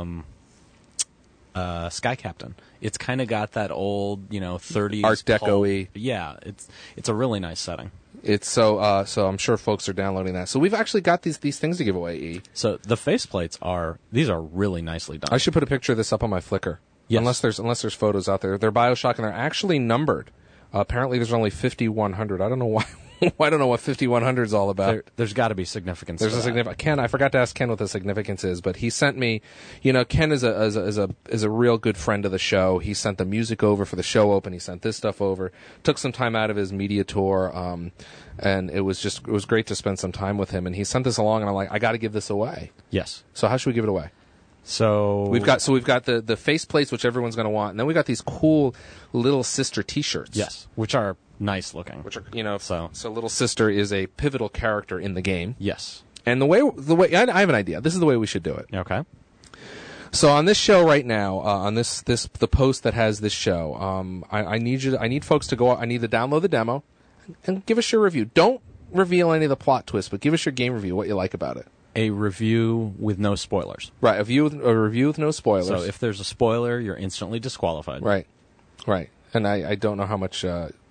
Sky Captain. It's kind of got that old, 30s Art Deco-y. Yeah, it's a really nice setting. It's so I'm sure folks are downloading that. So we've actually got these things to give away. E. So the faceplates are really nicely done. I should put a picture of this up on my Flickr. Yes. Unless there's photos out there. They're BioShock and they're actually numbered. Apparently there's only 5,100. I don't know why. I don't know what 5,100 is all about. There's got to be significance. There's a significant. Ken, I forgot to ask Ken what the significance is, but he sent me. Ken is a real good friend of the show. He sent the music over for the show open. He sent this stuff over. Took some time out of his media tour, and it was great to spend some time with him. And he sent this along, and I'm like, I got to give this away. Yes. So how should we give it away? So we've got the face plates, which everyone's going to want, and then we got these cool Little Sister T-shirts. Yes, which are nice looking. Which are so Little Sister is a pivotal character in the game. Yes, and the way I have an idea. This is the way we should do it. Okay. So on this show right now, on the post that has this show, I need folks to go. I need to download the demo and give us your review. Don't reveal any of the plot twists, but give us your game review, what you like about it. A review with no spoilers. Right, a review with no spoilers. So if there's a spoiler, you're instantly disqualified. Right. And I don't know how much.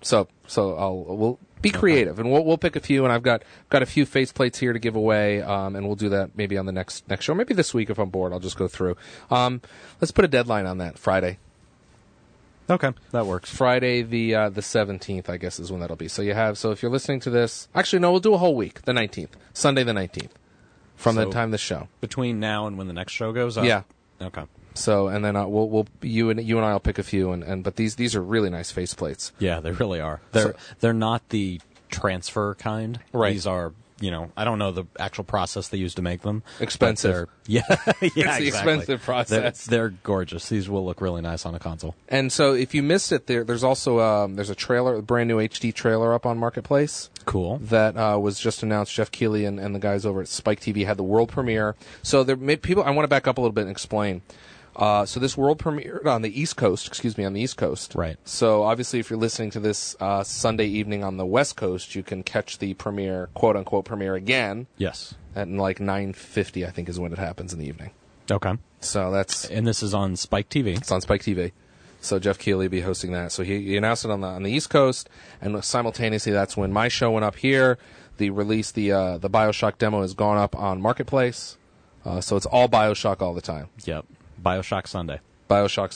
We'll be creative, and we'll pick a few. And I've got a few faceplates here to give away, and we'll do that maybe on the next show. Maybe this week if I'm bored, I'll just go through. Let's put a deadline on that. Friday. Okay, that works. Friday the 17th, I guess, is when that'll be. So if you're listening to this, actually no, we'll do a whole week. The 19th, Sunday the 19th. From the time of the show, between now and when the next show goes up. Yeah. Okay. So and then we'll you and I will pick a few but these are really nice faceplates. Yeah, they really are. They're not the transfer kind. Right. These are I don't know the actual process they use to make them. Expensive. Yeah, it's the expensive process. They're gorgeous. These will look really nice on a console. And so if you missed it, there's also there's a trailer, a brand new HD trailer up on Marketplace. Cool. That was just announced. Jeff Keighley and the guys over at Spike TV had the world premiere. So there may people. I want to back up a little bit and explain. So this world premiered on the East Coast. Right. So obviously, if you're listening to this Sunday evening on the West Coast, you can catch the premiere, quote unquote premiere again. Yes. At like 9:50, I think, is when it happens in the evening. Okay. So and this is on Spike TV. It's on Spike TV. So Jeff Keighley will be hosting that. So he announced it on the East Coast, and simultaneously that's when my show went up here. The BioShock demo has gone up on Marketplace. So it's all BioShock all the time. Yep. BioShock Sunday. BioShock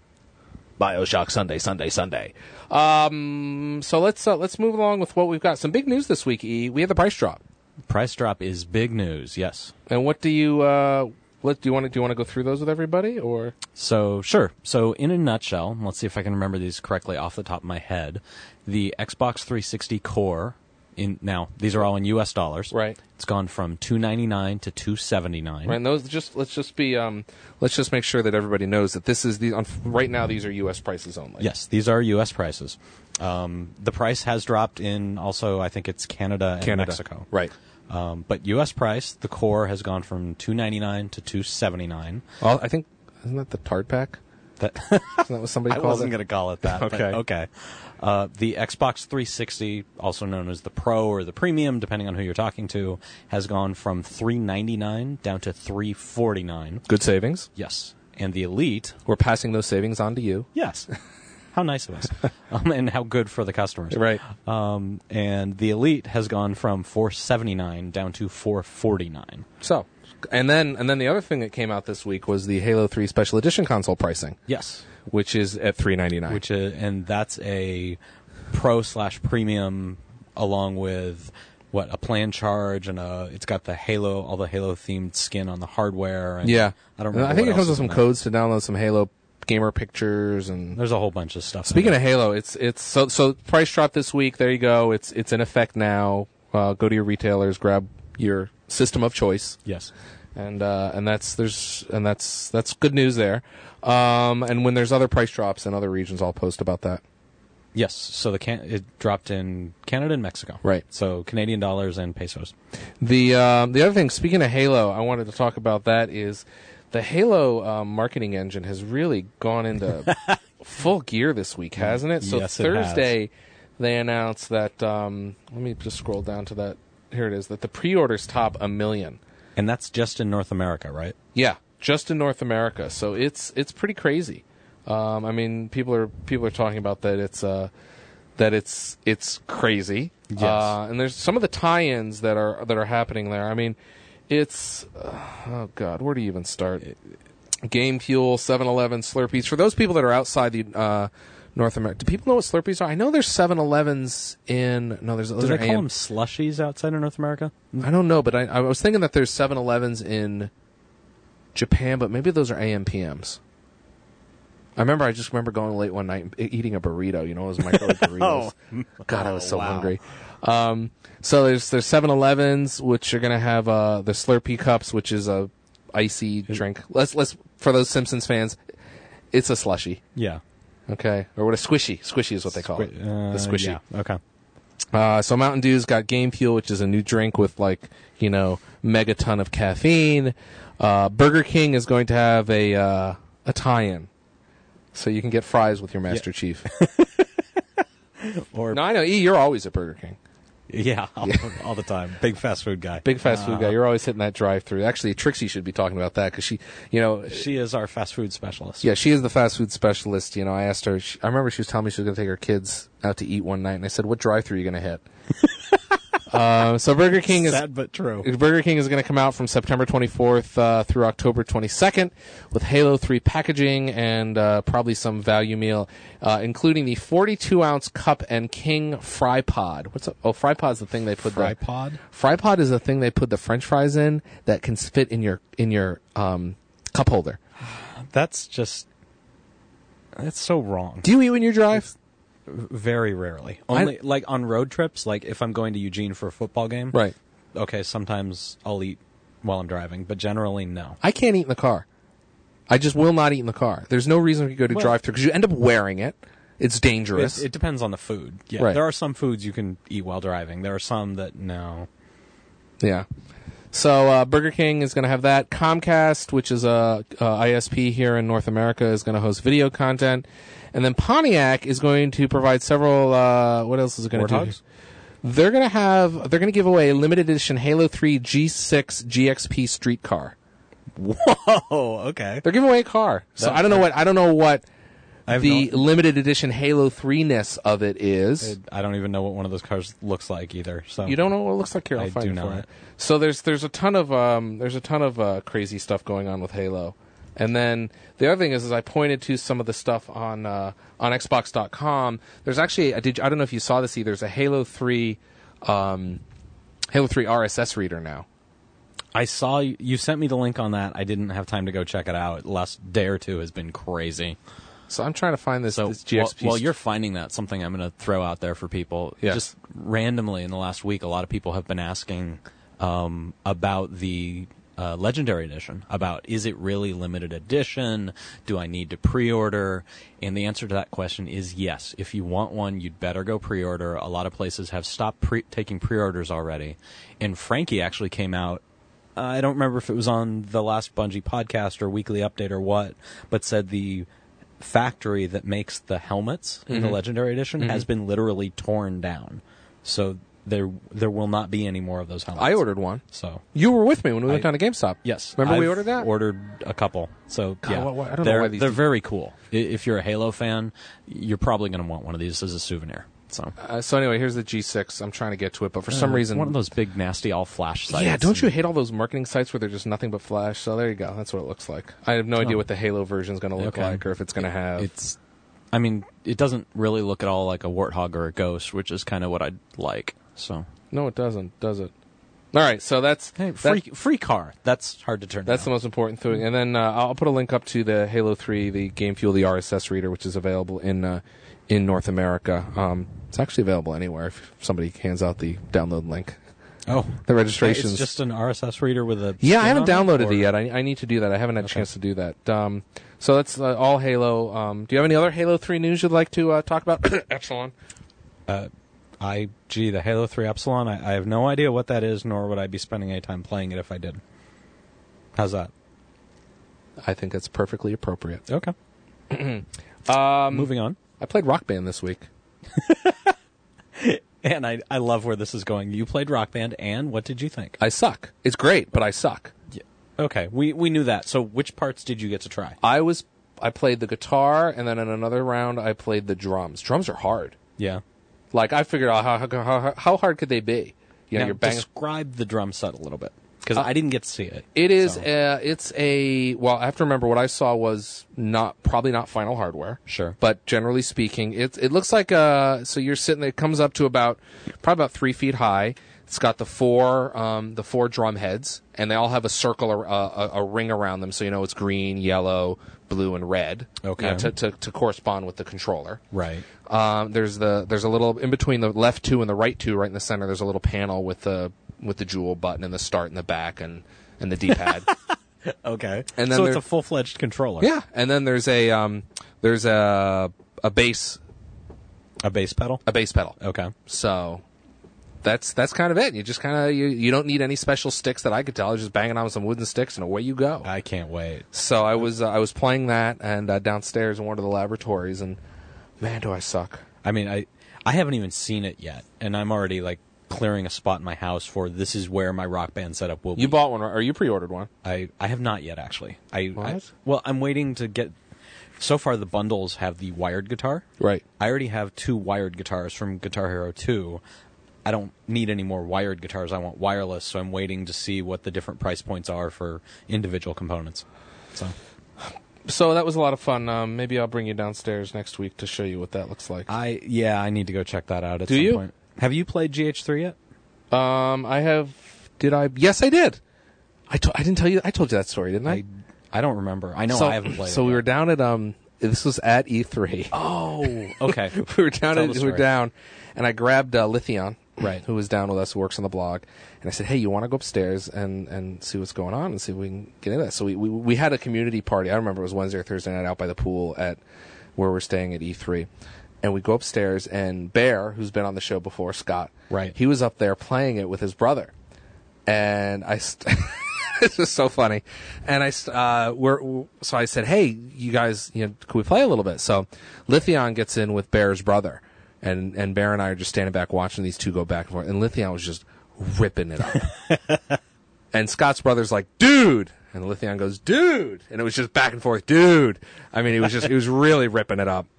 Sunday. So let's move along with what we've got. Some big news this week, E. We have the price drop. Price drop is big news, yes. And what do you do you want to go through those with everybody, or? So sure. So in a nutshell, let's see if I can remember these correctly off the top of my head. The Xbox 360 Core. Now these are all in U.S. dollars. Right. It's gone from $299 to $279. Right. And those let's just make sure that everybody knows that this is right now. These are U.S. prices only. Yes, these are U.S. prices. The price has dropped in also. I think it's Canada and Mexico. Right. But U.S. price, the Core has gone from $299 to $279. Well, I think isn't that the Tard Pack? Isn't that what somebody called it? I wasn't going to call it that. Okay. But okay. The Xbox 360, also known as the Pro or the Premium, depending on who you're talking to, has gone from $399 down to $349. Good savings. Yes. And the Elite... We're passing those savings on to you. Yes. How nice of us. And how good for the customers. Right. And the Elite has gone from $479 down to $449. So, and then the other thing that came out this week was the Halo 3 Special Edition console pricing. Yes. Which is at $399. And that's a pro/premium along with a plan charge and it's got all the Halo themed skin on the hardware. And yeah. I don't remember. I think what it comes else with some codes to download some Halo gamer pictures, and there's a whole bunch of stuff. Speaking of Halo, it's so price drop this week. There you go. It's in effect now. Go to your retailers, grab your system of choice. Yes. And that's good news there. And when there's other price drops in other regions, I'll post about that. Yes, so it dropped in Canada and Mexico. Right. So Canadian dollars and pesos. The other thing, speaking of Halo, I wanted to talk about that is the Halo marketing engine has really gone into full gear this week, hasn't it? So yes, Thursday they announced that. Let me just scroll down to that. Here it is. That the pre-orders top 1 million, and that's just in North America, right? Yeah, just in North America. So it's pretty crazy. I mean, people are talking about that. It's crazy. Yes. And there's some of the tie-ins that are happening there. I mean, it's oh god, where do you even start? Game Fuel, 7-Eleven, Slurpees. For those people that are outside the North America, do people know what Slurpees are? I know there's 7-Elevens in. No, there's. Do they call them slushies outside of North America? I don't know, but I was thinking that there's 7-Elevens in Japan, but maybe those are AM/PMs. I just remember going late one night and eating a burrito. You know, those microwave burritos. God, I was so hungry. So there's 7-Elevens, which are going to have the Slurpee cups, which is a icy drink. Let's for those Simpsons fans, it's a slushie. Yeah. Okay, or what a squishy. Squishy is what they call it. The squishy. Yeah. Okay. So Mountain Dew's got Game Fuel, which is a new drink with megaton of caffeine. Burger King is going to have a tie-in. So you can get fries with your Master Chief. No, I know. E, you're always at Burger King. Yeah, all the time. Big fast food guy. Big fast food guy. You're always hitting that drive-through. Actually, Trixie should be talking about that because she is our fast food specialist. Yeah, she is the fast food specialist. I asked her. I remember she was telling me she was going to take her kids out to eat one night, and I said, "What drive-through are you going to hit?" So Burger King is sad but true. Burger King is going to come out from September 24th through October 22nd with Halo 3 packaging and probably some value meal, including the 42-ounce cup and King Fry Pod. What's up? Oh, Fry Pod's the thing they put Fry Pod. Fry Pod is the thing they put the French fries in that can fit in your cup holder. That's so wrong. Do you eat when you drive? Very rarely. Only like on road trips, like if I'm going to Eugene for a football game. Right. Okay, sometimes I'll eat while I'm driving, but generally no. I can't eat in the car. I just will not eat in the car. There's no reason to go to drive-thru because you end up wearing it. It's dangerous. It depends on the food. Yeah. Right. There are some foods you can eat while driving. There are some that no. Yeah. So Burger King is going to have that. Comcast, which is a ISP here in North America, is going to host video content. And then Pontiac is going to provide several. What else is it going to do? They're going to give away a limited edition Halo 3 G6 GXP street car. Whoa! Okay. They're giving away a car. So I don't know what the no, limited edition Halo 3-ness of it is. I don't even know what one of those cars looks like either. So you don't know what it looks like? Here, I'll find it for you. So there's a ton of crazy stuff going on with Halo. And then the other thing is I pointed to some of the stuff on Xbox.com. There's actually I don't know if you saw this either. There's a Halo 3 RSS reader now. I saw you sent me the link on that. I didn't have time to go check it out. The last day or two has been crazy. So I'm trying to find this GXP. While you're finding that, something I'm going to throw out there for people. Yeah. Just randomly in the last week, a lot of people have been asking about the Legendary Edition, about is it really limited edition? Do I need to pre-order? And the answer to that question is yes. If you want one, you'd better go pre-order. A lot of places have stopped taking pre-orders already. And Frankie actually came out, I don't remember if it was on the last Bungie podcast or weekly update or what, but said the factory that makes the helmets in the Legendary Edition has been literally torn down. So there will not be any more of those helmets. I ordered one. So You were with me when we went down to GameStop. yes, Remember we I've ordered that? Ordered a couple. So God, yeah, I don't know why these they're very cool. If you're a Halo fan, you're probably going to want one of these as a souvenir. So So anyway, here's the G6. I'm trying to get to it, but for some reason... one of those big nasty all flash sites. Yeah, don't you hate all those marketing sites where they're just nothing but flash? So there you go. That's what it looks like. I have no idea what the Halo version is going to look like or if it's going to have... I mean, it doesn't really look at all like a Warthog or a Ghost, which is kind of what I'd like. So No, it doesn't, does it? All right, so that's... free car. That's hard to turn That's the down. most important thing. And then I'll put a link up to the Halo 3, the Game Fuel, the RSS reader, which is available in North America. It's actually available anywhere if somebody hands out the download link. Oh. The registration's... It's just an RSS reader with a... Yeah, I haven't skin on downloaded or- it yet. I need to do that. I haven't had a chance to do that. So that's all Halo. Do you have any other Halo 3 news you'd like to talk about? Epsilon. the Halo 3 Epsilon, I have no idea what that is, nor would I be spending any time playing it if I did. How's that? I think that's perfectly appropriate. Okay. Moving on. I played Rock Band this week. And I love where this is going. You played Rock Band, and what did you think? I suck. It's great, but I suck. Yeah. Okay, we knew that. So which parts did you get to try? I played the guitar, and then in another round, I played the drums. Drums are hard. Yeah. Like, I figured out how hard could they be? You know, Now, you're banging. describe the drum set a little bit, because I didn't get to see it. It is. So. Well, I have to remember what I saw was probably not final hardware. Sure. But generally speaking, it looks like so you're sitting there. It comes up to probably about 3 feet high. It's got the four drum heads, and they all have a circle, a ring around them, so you know it's green, yellow, blue, and red. Okay. You know, to correspond with the controller. Right. There's a little in between the left two and the right two, right in the center. There's a little panel with the jewel button and the start and the back and the D-pad. Okay. And then so it's a full-fledged controller. Yeah, and then there's a bass A bass pedal? a bass pedal. Okay. So that's kind of it. You just kind of you don't need any special sticks that I could tell. You're just banging on some wooden sticks and away you go. I can't wait. So I was playing that and downstairs in one of the laboratories, and man, do I suck. I mean, I haven't even seen it yet, and I'm already like clearing a spot in my house for this is where my Rock Band setup will be. You bought one, or you pre-ordered one? I have not yet, actually. What? Well, I'm waiting to get... So far, the bundles have the wired guitar. Right. I already have 2 wired guitars from Guitar Hero 2. I don't need any more wired guitars. I want wireless, so I'm waiting to see what the different price points are for individual components. So that was a lot of fun. Maybe I'll bring you downstairs next week to show you what that looks like. I need to go check that out at Do some you? point. Have you played GH3 yet? I have. Did I? Yes, I did. I didn't tell you. I told you that story, didn't I? I don't remember. I know So- I haven't played it. So we yet. were down at This was at E3. Oh, okay. we were down. Tell the We were story. down, and I grabbed Lithion, Right. who was down with us, who works on the blog, and I said, "Hey, you want to go upstairs and see what's going on and see if we can get into that?" So we had a community party. I remember it was Wednesday or Thursday night out by the pool at where we're staying at E3, and we go upstairs, and Bear, who's been on the show before, Scott, Right. he was up there playing it with his brother, and this was so funny. And so I said, "Hey, you guys, can we play a little bit?" So Lithion gets in with Bear's brother, and Bear and I are just standing back watching these two go back and forth. And Lithion was just ripping it up. And Scott's brother's like, "Dude," and Lithion goes, "Dude," and it was just back and forth, "Dude." I mean, he was really ripping it up.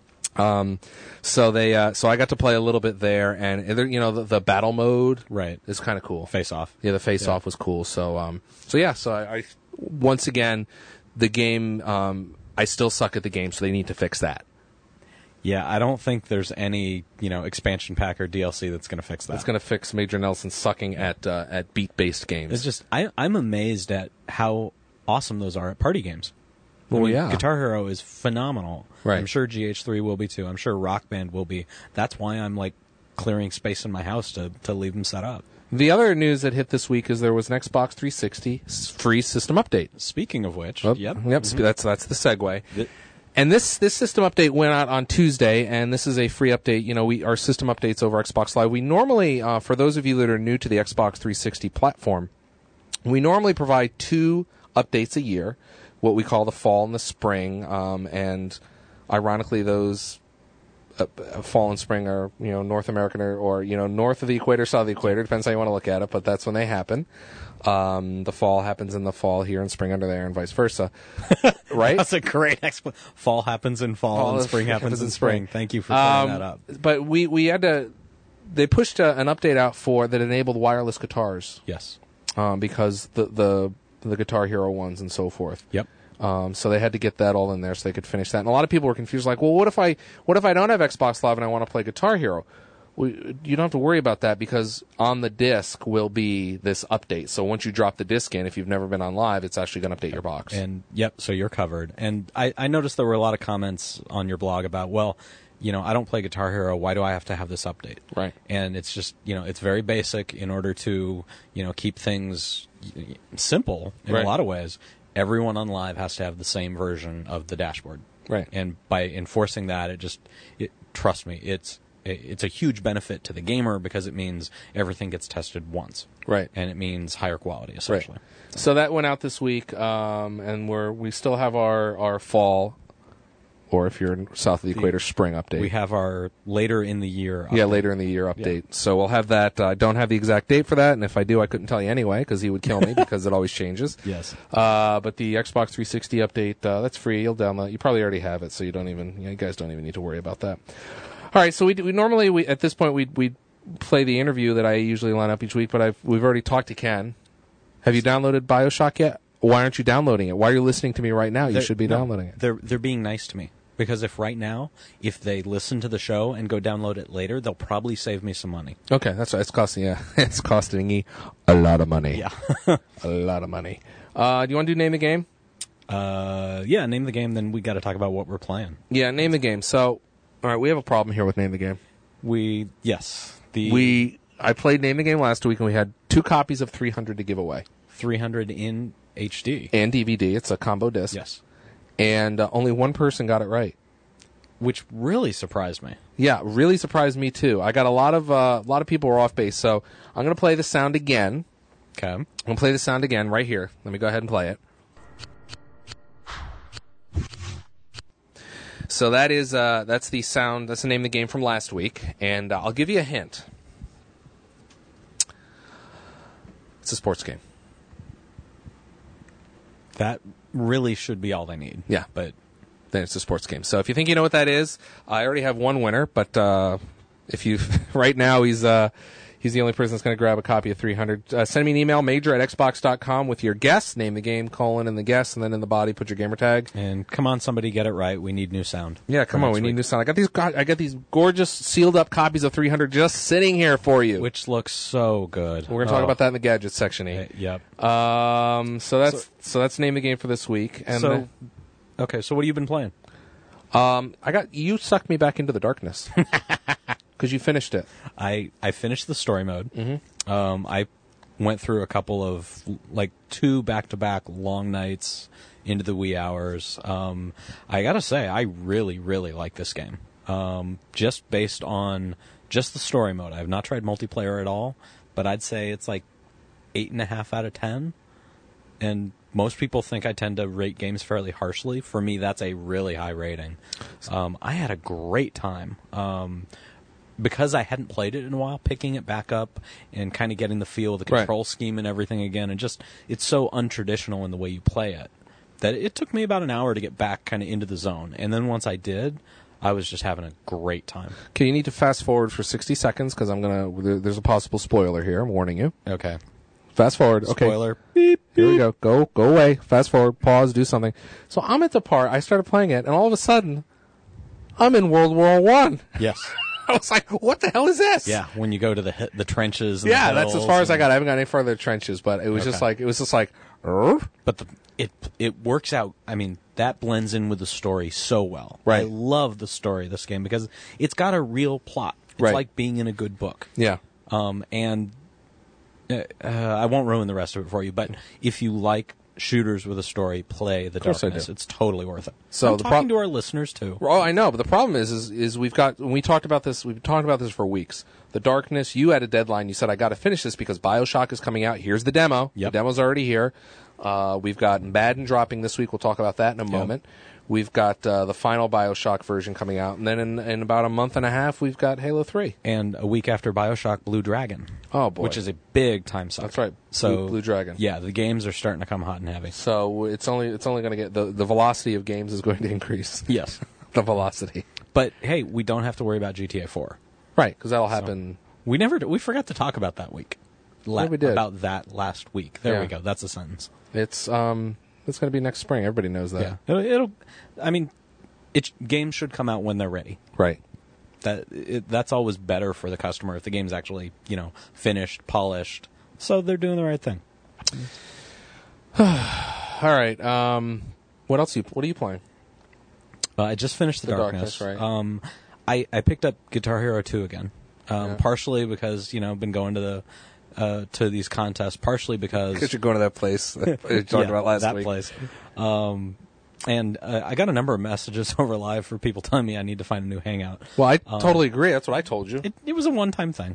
So I got to play a little bit there, and the battle mode, Right. is kind of cool. Face Off. Yeah, the face off was cool. So I once again, the game, I still suck at the game, so they need to fix that. Yeah, I don't think there's any, expansion pack or DLC that's going to fix that. It's going to fix Major Nelson sucking at beat-based games. It's just, I'm amazed at how awesome those are at party games. Well, yeah. Guitar Hero is phenomenal. Right. I'm sure GH3 will be too. I'm sure Rock Band will be. That's why I'm clearing space in my house to leave them set up. The other news that hit this week is there was an Xbox 360 free system update. Speaking of which, Yep. Mm-hmm. That's the segue. And this system update went out on Tuesday, and this is a free update. Our system updates over Xbox Live. We normally, for those of you that are new to the Xbox 360 platform, we normally provide 2 updates a year, what we call the fall and the spring, and ironically, those fall and spring are North American or north of the equator, south of the equator, depends how you want to look at it, but that's when they happen. The fall happens in the fall here and spring under there and vice versa. Right? That's a great explanation. Fall happens in fall and spring happens in spring. Thank you for clearing that up. But we had to, they pushed an update out that enabled wireless guitars. Yes. Because the Guitar Hero ones and so forth. Yep. So they had to get that all in there so they could finish that. And a lot of people were confused, like, well, what if I don't have Xbox Live and I want to play Guitar Hero? You don't have to worry about that because on the disc will be this update. So once you drop the disc in, if you've never been on Live, it's actually going to update your box. And so you're covered. And I noticed there were a lot of comments on your blog about, well, I don't play Guitar Hero. Why do I have to have this update? Right. And it's just, it's very basic in order to, keep things simple in a lot of ways. Everyone on Live has to have the same version of the dashboard. Right. And by enforcing that, trust me, it's a huge benefit to the gamer because it means everything gets tested once. Right. And it means higher quality, essentially. Right. So that went out this week, and we still have our fall, or if you're south of the equator, spring update. We have our later in the year update. Yeah, later in the year update. Yeah. So we'll have that. I don't have the exact date for that, and if I do, I couldn't tell you anyway because he would kill me because it always changes. Yes. But the Xbox 360 update, that's free. You'll download. You probably already have it, so you guys don't even need to worry about that. All right, so we normally at this point we play the interview that I usually line up each week, but we've already talked to Ken. Have you downloaded BioShock yet? Why aren't you downloading it? Why are you listening to me right now? You should be downloading it. They're being nice to me because if they listen to the show and go download it later, they'll probably save me some money. Okay, that's right. It's costing me a lot of money. Yeah, a lot of money. Do you want to do name the game? Yeah, name the game. Then we got to talk about what we're playing. Yeah, name the game. So. All right, we have a problem here with Name the Game. I played Name the Game last week, and we had 2 copies of 300 to give away. 300 in HD. And DVD. It's a combo disc. Yes. And only one person got it right. Which really surprised me. Yeah, really surprised me, too. I got a lot of people were off base, so I'm going to play the sound again. Okay. I'm going to play the sound again right here. Let me go ahead and play it. So that's the sound. That's the name of the game from last week, and I'll give you a hint. It's a sports game. That really should be all they need. Yeah, but then it's a sports game. So if you think you know what that is, I already have one winner. But if you right now he's the only person that's going to grab a copy of 300. Send me an email, major@xbox.com with your guess. Name the game, colon, and the guess, and then in the body put your gamer tag. And come on, somebody get it right. We need new sound. Yeah, come on, we need new sound. I got these gorgeous sealed up copies of 300 just sitting here for you, which looks so good. We're going to talk about that in the gadgets section. Yep. So that's name the game for this week. And okay. So what have you been playing? You sucked me back into the darkness. Because you finished it. I finished the story mode. Mm-hmm. I went through a couple of, 2 back-to-back long nights into the wee hours. I gotta say, I really, really like this game. Just based on just the story mode. I have not tried multiplayer at all, but I'd say it's 8.5 out of 10. And most people think I tend to rate games fairly harshly. For me, that's a really high rating. I had a great time. Because I hadn't played it in a while, picking it back up and kind of getting the feel of the control scheme and everything again, and just it's so untraditional in the way you play it that it took me about an hour to get back kind of into the zone. And then once I did, I was just having a great time. Okay, you need to fast forward for 60 seconds because there's a possible spoiler here. I'm warning you. Okay. Fast forward. Okay. Spoiler. Beep. Here we go. Go away. Fast forward. Pause. Do something. So I'm at the part. I started playing it, and all of a sudden, I'm in World War I. Yes. I was like, what the hell is this? Yeah, when you go to the trenches. And yeah, the that's as far as I got. I haven't got any further trenches, but it was just like, But it works out. I mean, that blends in with the story so well. Right. I love the story of this game because it's got a real plot. It's like being in a good book. Yeah. And I won't ruin the rest of it for you, but if you like shooters with a story, play The Darkness. It's totally worth it. So I'm talking to our listeners too. Oh, I know, but the problem is we've talked about this for weeks. The Darkness, you had a deadline. You said I got to finish this because BioShock is coming out. Here's the demo. Yep. The demo's already here. We've got Madden dropping this week. We'll talk about that in a moment. We've got the final BioShock version coming out. And then in about a month and a half, we've got Halo 3. And a week after BioShock, Blue Dragon. Oh, boy. Which is a big time suck. That's right. So, Blue Dragon. Yeah, the games are starting to come hot and heavy. So it's only going to get... The velocity of games is going to increase. Yes. The velocity. But, hey, we don't have to worry about GTA 4. Right, because that'll happen... So, we forgot to talk about that week. We did. About that last week. There we go. That's a sentence. It's going to be next spring. Everybody knows that. Yeah. Games should come out when they're ready. Right. That's always better for the customer if the game's actually, finished, polished. So they're doing the right thing. All right. What else? What are you playing? I just finished The Darkness. Right. I picked up Guitar Hero 2 again. Partially because, I've been going to these contests, partially because you're going to that place that we talked about last week. That place. And I got a number of messages over live for people telling me I need to find a new hangout. Well, I totally agree. That's what I told you. It was a one-time thing.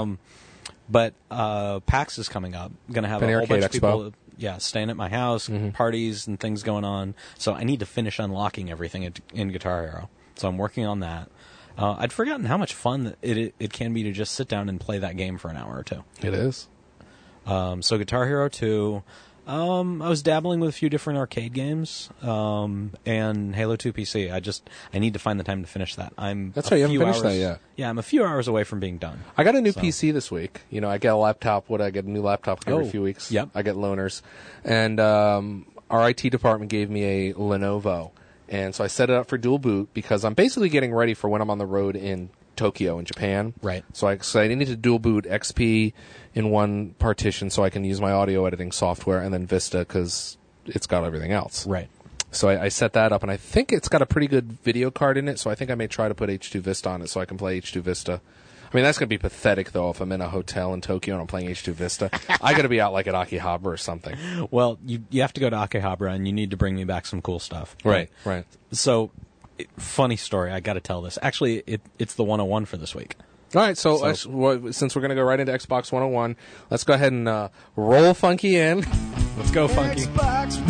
But PAX is coming up. I'm going to have a whole bunch of people staying at my house, parties and things going on. So I need to finish unlocking everything in Guitar Hero. So I'm working on that. I'd forgotten how much fun it can be to just sit down and play that game for an hour or two. It is. So Guitar Hero 2. I was dabbling with a few different arcade games, and Halo 2 PC. I need to find the time to finish that. That's right, you haven't finished that yet. Yeah, I'm a few hours away from being done. I got a new PC this week. I get a laptop. I get a new laptop every few weeks. Yep. I get loaners. And our IT department gave me a Lenovo. And so I set it up for dual boot because I'm basically getting ready for when I'm on the road in Tokyo in Japan. Right. So I need to dual boot XP in one partition so I can use my audio editing software and then Vista because it's got everything else. Right. So I set that up, and I think it's got a pretty good video card in it, so I think I may try to put H2 Vista on it so I can play H2 Vista. I mean, that's going to be pathetic, though, if I'm in a hotel in Tokyo and I'm playing H2 Vista. I got to be out like at Akihabara or something. Well, you have to go to Akihabara, and you need to bring me back some cool stuff. Right. So, funny story, I got to tell this. Actually, it's the 101 for this week. All right, so since we're going to go right into Xbox 101, let's go ahead and roll Funky in. Let's go, Funky. Xbox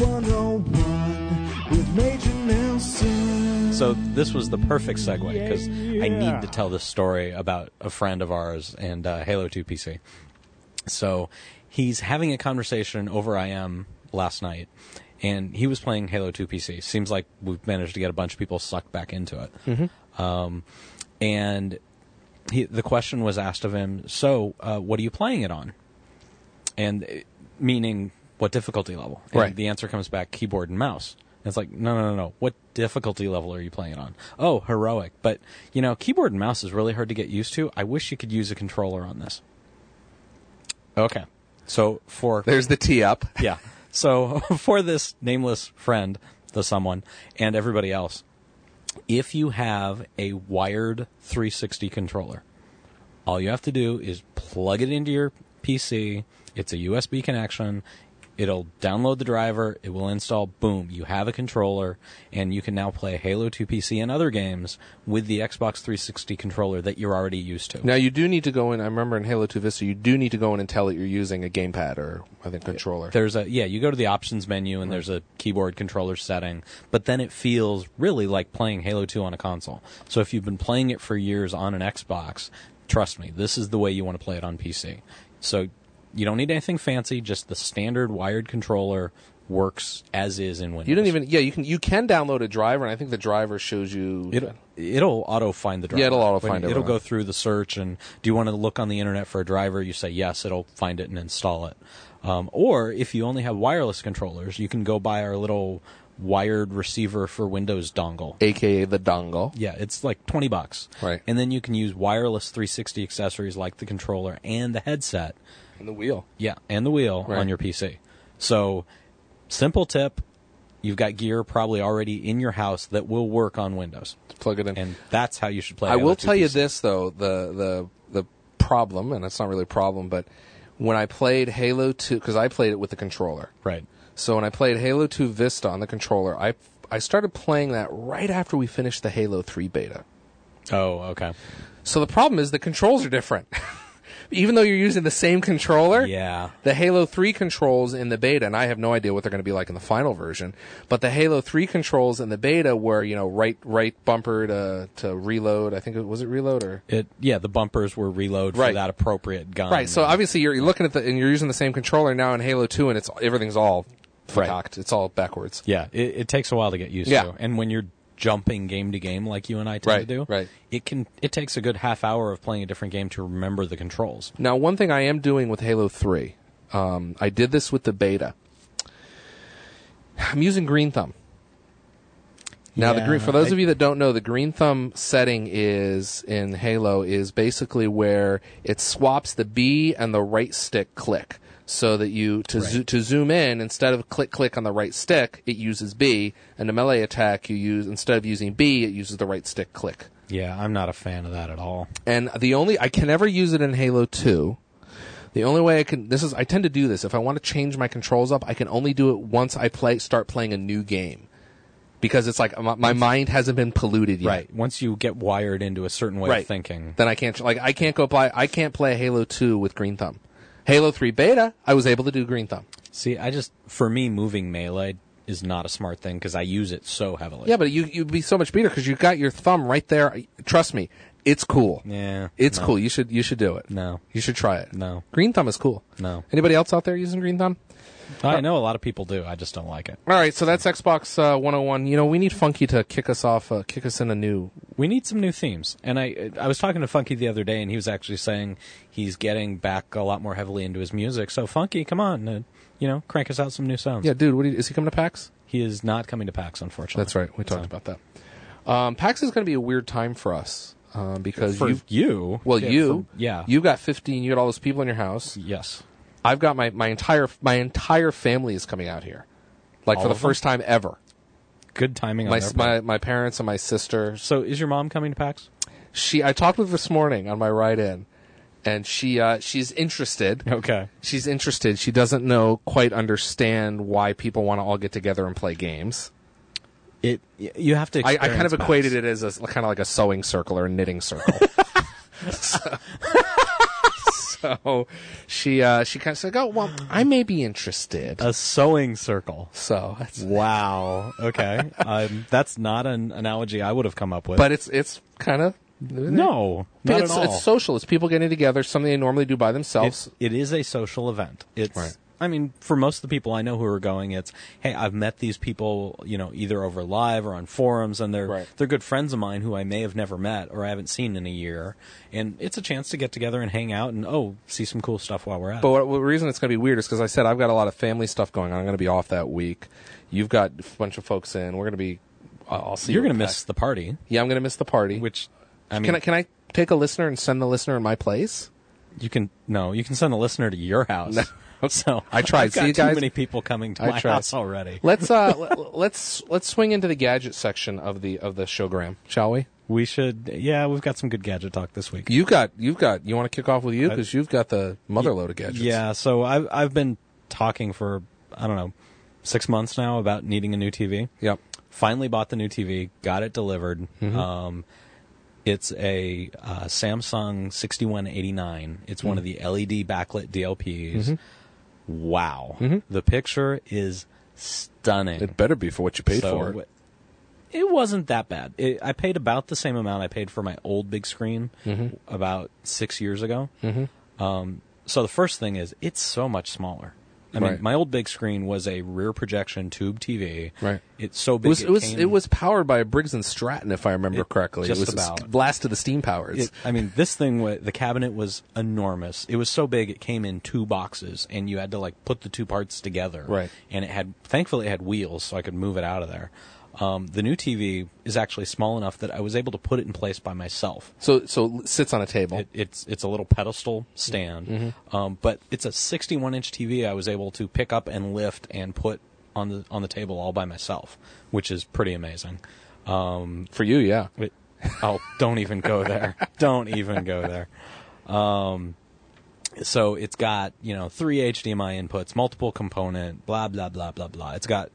101 with Major Nelson. So this was the perfect segue because I need to tell this story about a friend of ours and Halo 2 PC. So he's having a conversation over IM last night, and he was playing Halo 2 PC. Seems like we've managed to get a bunch of people sucked back into it. Mm-hmm. And the question was asked of him, so what are you playing it on? And meaning what difficulty level? And right. The answer comes back, keyboard and mouse. And it's like, no. What difficulty level are you playing it on? Oh, heroic. But, keyboard and mouse is really hard to get used to. I wish you could use a controller on this. Okay. So There's the tee up. Yeah. So for this nameless friend, the someone, and everybody else, if you have a wired 360 controller, all you have to do is plug it into your PC. It's a USB connection. It'll download the driver. It will install. Boom. You have a controller, and you can now play Halo 2 PC and other games with the Xbox 360 controller that you're already used to. Now, you do need to go in. I remember in Halo 2 Vista, you do need to go in and tell it you're using a gamepad or, I think, controller. You go to the options menu, and there's a keyboard controller setting, but then it feels really like playing Halo 2 on a console. So if you've been playing it for years on an Xbox, trust me, this is the way you want to play it on PC. So you don't need anything fancy, just the standard wired controller works as is in Windows. You don't even you can download a driver, and I think the driver shows you it'll auto find the driver. Yeah, it'll auto find it. It'll go through the search, and do you want to look on the internet for a driver? You say yes, it'll find it and install it. Or if you only have wireless controllers, you can go buy our little wired receiver for Windows dongle, aka the dongle. Yeah, it's like $20. Right. And then you can use wireless 360 accessories like the controller and the headset. And the wheel. Yeah, and the wheel on your PC. So, simple tip, you've got gear probably already in your house that will work on Windows. Plug it in. And that's how you should play I Halo will 2 tell you PC. this, though, the problem, and it's not really a problem, but when I played Halo 2, because I played it with the controller. Right. So when I played Halo 2 Vista on the controller, I started playing that right after we finished the Halo 3 beta. Oh, okay. So the problem is the controls are different. even though you're using the same controller. Yeah. The Halo 3 controls in the beta, and I have no idea what they're going to be like in the final version, but the Halo 3 controls in the beta were, right bumper to reload. I think was it reload or the bumpers were reload for Right. that appropriate gun. right. So obviously you're looking at and you're using the same controller now in Halo 2, and everything's all Right. cocked. It's all backwards. Yeah, it takes a while to get used Yeah. to. And when you're jumping game to game like you and I tend to do, right. it takes a good half hour of playing a different game to remember the controls. Now, one thing I am doing with Halo 3, I did this with the beta. I'm using Green Thumb. Now, for those of you that don't know, the Green Thumb setting in Halo is basically where it swaps the B and the right stick click. So that to zoom in, instead of click on the right stick, it uses B, and the melee attack instead of using B, it uses the right stick click. Yeah, I'm not a fan of that at all. And I can never use it in Halo 2. The only way I tend to do this, if I want to change my controls up, I can only do it once I start playing a new game. Because it's like my mind hasn't been polluted yet. Right. Once you get wired into a certain way of thinking. Then I can't I can't play Halo 2 with Green Thumb. Halo 3 beta, I was able to do Green Thumb. See, for me, moving melee is not a smart thing because I use it so heavily. Yeah, but you'd be so much better because you got your thumb right there. Trust me, it's cool. Yeah. It's cool. You should do it. No. You should try it. No. Green Thumb is cool. No. Anybody else out there using Green Thumb? I know a lot of people do. I just don't like it. All right, so that's Xbox 101. We need Funky to kick us off, kick us in a new... We need some new themes. And I was talking to Funky the other day, and he was actually saying he's getting back a lot more heavily into his music. So, Funky, come on, crank us out some new sounds. Yeah, dude, is he coming to PAX? He is not coming to PAX, unfortunately. That's right. We talked about that. PAX is going to be a weird time for us because for you. Well, you got 15. You got all those people in your house. Yes. I've got my entire family is coming out here, like All for the of them? first time ever. Good timing on their part. My parents and my sister. So, is your mom coming to PAX? I talked with her this morning on my ride in, and she's interested. Okay. She's interested. She doesn't quite understand why people want to all get together and play games. You have to. I kind of PAX. equated it as kind of like a sewing circle or a knitting circle. So she kind of said, "Oh, well, I may be interested." A sewing circle. So Wow. Okay. That's not an analogy I would have come up with. but it's kind of no, not at all. It's social. It's people getting together, something they normally do by themselves. It is a social event. It's. Right. I mean, for most of the people I know who are going, it's, hey, I've met these people, either over live or on forums, and they're good friends of mine who I may have never met or I haven't seen in a year, and it's a chance to get together and hang out and see some cool stuff while we're at it. But the reason it's going to be weird is because I said I've got a lot of family stuff going on. I'm going to be off that week. You've got a bunch of folks in. We're going to be. I'll see. You're going to miss the party. Yeah, I'm going to miss the party. Which, I mean, can I take a listener and send the listener in my place? You can send the listener to your house. No. So I tried. I've got See, guys, too many people coming to my house already. Let's swing into the gadget section of the showgram, shall we? We should. Yeah, we've got some good gadget talk this week. You want to kick off with you because you've got the mother load of gadgets. Yeah. So I've been talking for 6 months now about needing a new TV. Yep. Finally bought the new TV. Got it delivered. Mm-hmm. It's a Samsung 6189. It's one of the LED backlit DLPs. Mm-hmm. Wow. Mm-hmm. The picture is stunning. It better be for what you paid for it. It wasn't that bad. I paid about the same amount I paid for my old big screen about 6 years ago. Mm-hmm. So the first thing is, it's so much smaller. I mean, my old big screen was a rear projection tube TV. Right. It's so big. It was powered by a Briggs & Stratton, if I remember correctly. Just it was about. a blast to the steam powers. This thing, the cabinet was enormous. It was so big, it came in 2 boxes, and you had to put the 2 parts together. Right. And thankfully, it had wheels, so I could move it out of there. The new TV is actually small enough that I was able to put it in place by myself. So it sits on a table. It's a little pedestal stand, but it's a 61-inch TV I was able to pick up and lift and put on the table all by myself, which is pretty amazing. For you, yeah. Don't even go there. Don't even go there. So it's got, 3 HDMI inputs, multiple component, blah, blah, blah, blah, blah. It's got,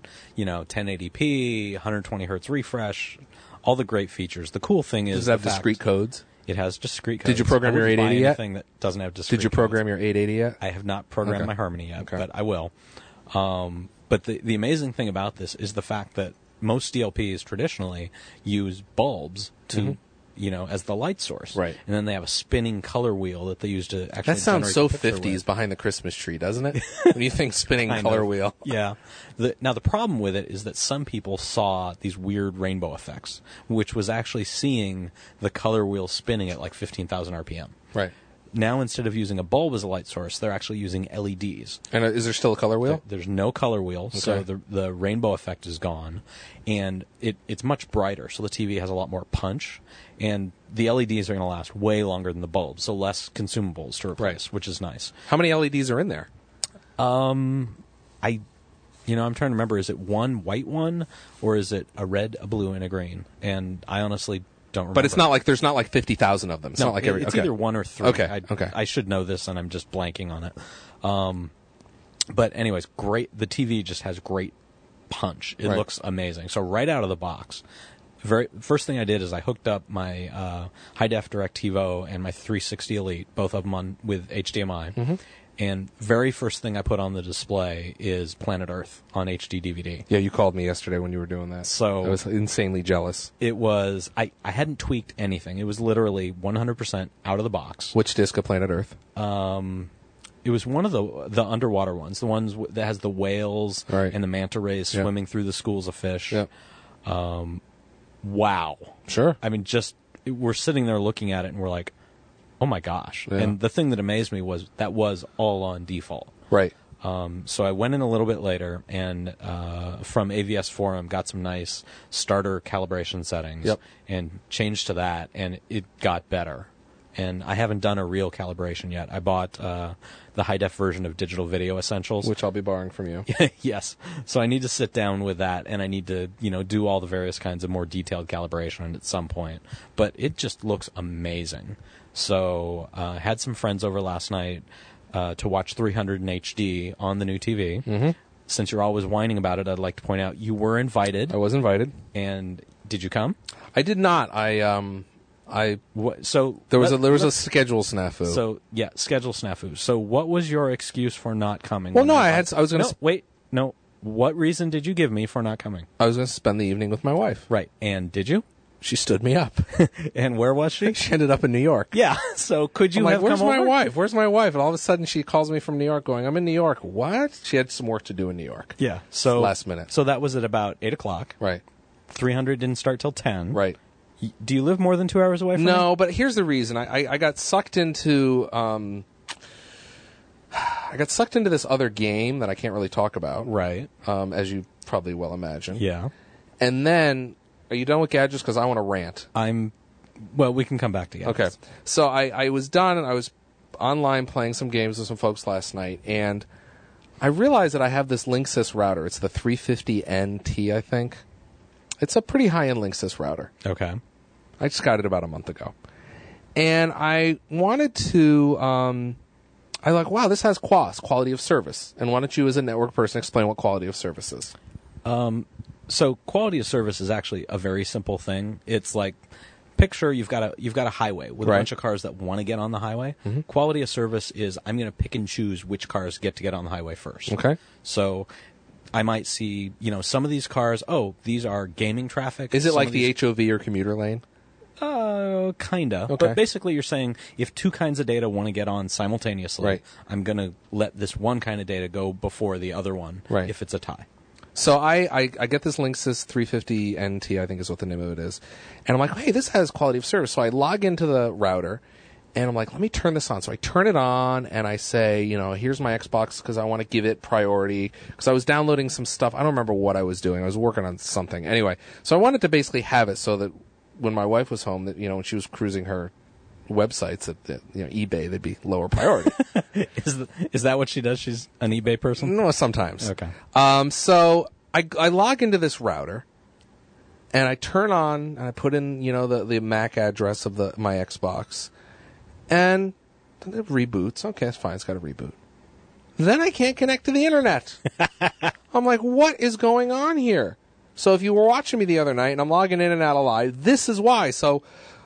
1080p, 120 hertz refresh, all the great features. The cool thing is... Does it have discrete codes? It has discrete codes. Did you program I your wouldn't buy 880 yet? anything that doesn't have discrete Did you program your 880 yet? I have not programmed Okay. my Harmony yet, Okay. but I will. But the amazing thing about this is the fact that most DLPs traditionally use bulbs to, as the light source. Right. And then they have a spinning color wheel that they use to actually That sounds generate so the picture 50s with. behind the Christmas tree, doesn't it? When you think spinning Kind color of. wheel. Yeah. Now, the problem with it is that some people saw these weird rainbow effects, which was actually seeing the color wheel spinning at like 15,000 RPM. Right. Now, instead of using a bulb as a light source, they're actually using LEDs. And is there still a color wheel? There's no color wheel, so Okay. the rainbow effect is gone, and it's much brighter, so the TV has a lot more punch, and the LEDs are going to last way longer than the bulbs, so less consumables to replace, which is nice. How many LEDs are in there? I'm trying to remember, is it one white one, or is it a red, a blue, and a green? And I honestly don't remember. But it's not like there's not like 50,000 of them. It's No, not like it's either one or three. Okay, okay. I should know this, and I'm just blanking on it. But anyways, great. The TV just has great punch. It Right. looks amazing. So right out of the box, first thing I did is I hooked up my high def DirecTV and my 360 Elite, both of them with HDMI. Mm-hmm. And very first thing I put on the display is Planet Earth on HD DVD. Yeah, you called me yesterday when you were doing that. So- I was insanely jealous. It was I hadn't tweaked anything. It was literally 100% out of the box. Which disc of Planet Earth? It was one of the underwater ones, the ones that has the whales Right. and the manta rays Yeah. swimming through the schools of fish. Yep. Wow. Sure. I mean, we're sitting there looking at it and we're like, oh my gosh. Yeah. And the thing that amazed me was that was all on default. Right. So I went in a little bit later and from AVS Forum got some nice starter calibration settings Yep. and changed to that, and it got better. And I haven't done a real calibration yet. I bought the high-def version of Digital Video Essentials. Which I'll be borrowing from you. Yes. So I need to sit down with that, and I need to, do all the various kinds of more detailed calibration at some point. But it just looks amazing. So I had some friends over last night to watch 300 in HD on the new TV. Mm-hmm. Since you're always whining about it, I'd like to point out you were invited. I was invited. And did you come? I did not. So There was a schedule snafu. So yeah, schedule snafu. So what was your excuse for not coming? Well, when no, I was going No, to. wait. No. What reason did you give me for not coming? I was going to spend the evening with my wife. Right. And did you? She stood me up. And where was she? She ended up in New York. Yeah. So could you I'm like, have where's come my over? wife? Where's my wife? And all of a sudden she calls me from New York going, I'm in New York. What? She had some work to do in New York. Yeah. So Last minute. So that was at about 8:00. Right. 300 didn't start till 10. Right. Do you live more than 2 hours away from me? No, but here's the reason. I got sucked into this other game that I can't really talk about. Right. As you probably well imagine. Yeah. And then, are you done with gadgets? Because I want to rant. Well, we can come back together. Okay. So I was done, and I was online playing some games with some folks last night, and I realized that I have this Linksys router. It's the 350NT, I think. It's a pretty high-end Linksys router. Okay. I just got it about a month ago. And I wanted to, wow, this has QoS, quality of service. And why don't you, as a network person, explain what quality of service is? So quality of service is actually a very simple thing. It's like, picture you've got a highway with Right. a bunch of cars that want to get on the highway. Mm-hmm. Quality of service is I'm going to pick and choose which cars get on the highway first. Okay. So I might see, some of these cars, these are gaming traffic. Is it Some like of the these- HOV or commuter lane? Kinda. Okay. But basically you're saying if two kinds of data want to get on simultaneously, Right. I'm going to let this one kind of data go before the other one Right. if it's a tie. So I get this Linksys 350NT, I think is what the name of it is. And I'm like, hey, this has quality of service. So I log into the router, and I'm like, let me turn this on. So I turn it on, and I say, here's my Xbox because I want to give it priority. Because I was downloading some stuff. I don't remember what I was doing. I was working on something. Anyway, so I wanted to basically have it so that when my wife was home, that when she was cruising her websites at eBay, they'd be lower priority. Is that what she does? She's an eBay person? No, sometimes. Okay. So I log into this router, and I turn on, and I put in, the MAC address of my Xbox, and it reboots. Okay, it's fine. It's got to reboot. Then I can't connect to the internet. I'm like, what is going on here? So if you were watching me the other night, and I'm logging in and out of live, this is why. So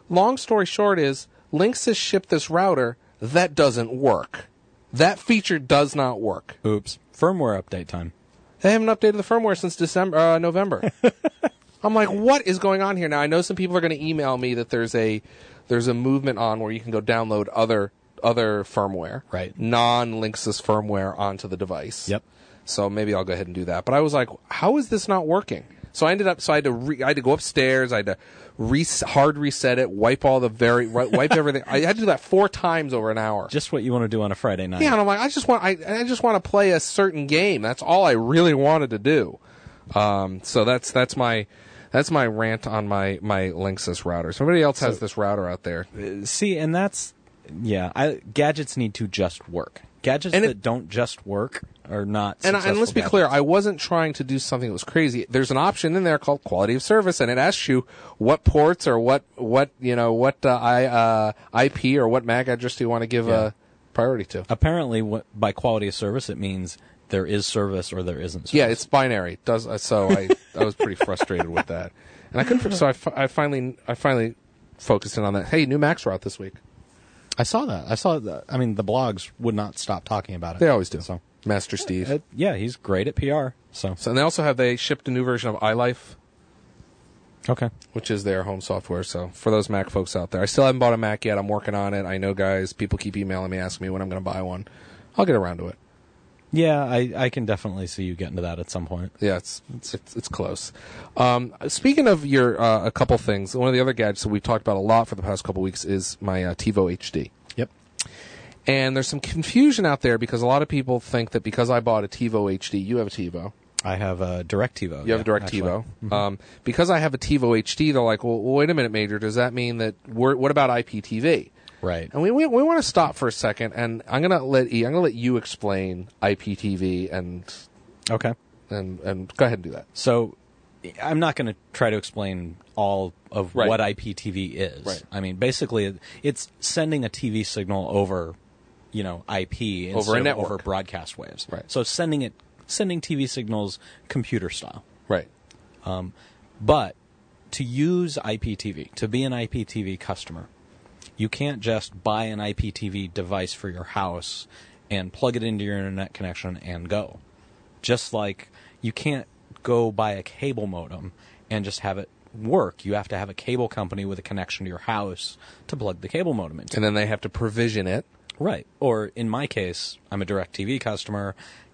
long story short is Linksys shipped this router that doesn't work. That feature does not work. Oops. Firmware update time. They haven't updated the firmware since November. I'm like, what is going on here? Now, I know some people are going to email me that there's a movement on where you can go download other firmware, right? Non-Linksys firmware onto the device. Yep. So maybe I'll go ahead and do that. But I was like, how is this not working? So I ended up. So I had to go upstairs. I had to hard reset it, wipe everything. I had to do that 4 times over an hour. Just what you want to do on a Friday night. Yeah, and I'm like, I just want to play a certain game. That's all I really wanted to do. So that's my rant on my Linksys router. Somebody else has this router out there. See, and that's gadgets need to just work. Gadgets that don't just work are not successful. And let's be clear, I wasn't trying to do something that was crazy. There's an option in there called quality of service, and it asks you what ports or what IP or what MAC address do you want to give a priority to. Apparently, by quality of service, it means there is service or there isn't service. Yeah, it's binary. So I was pretty frustrated with that, and I couldn't. So I finally focused in on that. Hey, new Macs were out this week. I saw that. I mean, the blogs would not stop talking about it. They always do. So Master Steve. He's great at PR. So and they also they shipped a new version of iLife. Okay. Which is their home software. So for those Mac folks out there, I still haven't bought a Mac yet. I'm working on it. I know, guys, people keep emailing me, asking me when I'm going to buy one. I'll get around to it. Yeah, I can definitely see you getting to that at some point. Yeah, it's close. Speaking of your a couple things, one of the other gadgets that we've talked about a lot for the past couple weeks is my TiVo HD. Yep. And there's some confusion out there because a lot of people think that because I bought a TiVo HD, you have a TiVo. I have a DirecTV. You have a DirecTV. Mm-hmm. Because I have a TiVo HD, they're like, well, wait a minute, Major. Does that mean that what about IPTV? Right. And we want to stop for a second, and I'm gonna let you explain IPTV and okay, and go ahead and do that. So I'm not going to try to explain all of what IPTV is. Right. I mean, basically, it's sending a TV signal over, IP over a network, over broadcast waves. Right. So sending TV signals computer style. Right. But to use IPTV, to be an IPTV customer, you can't just buy an IPTV device for your house and plug it into your internet connection and go. Just like you can't go buy a cable modem and just have it work. You have to have a cable company with a connection to your house to plug the cable modem into. And then they have to provision it. Right. Or in my case, I'm a DirecTV customer.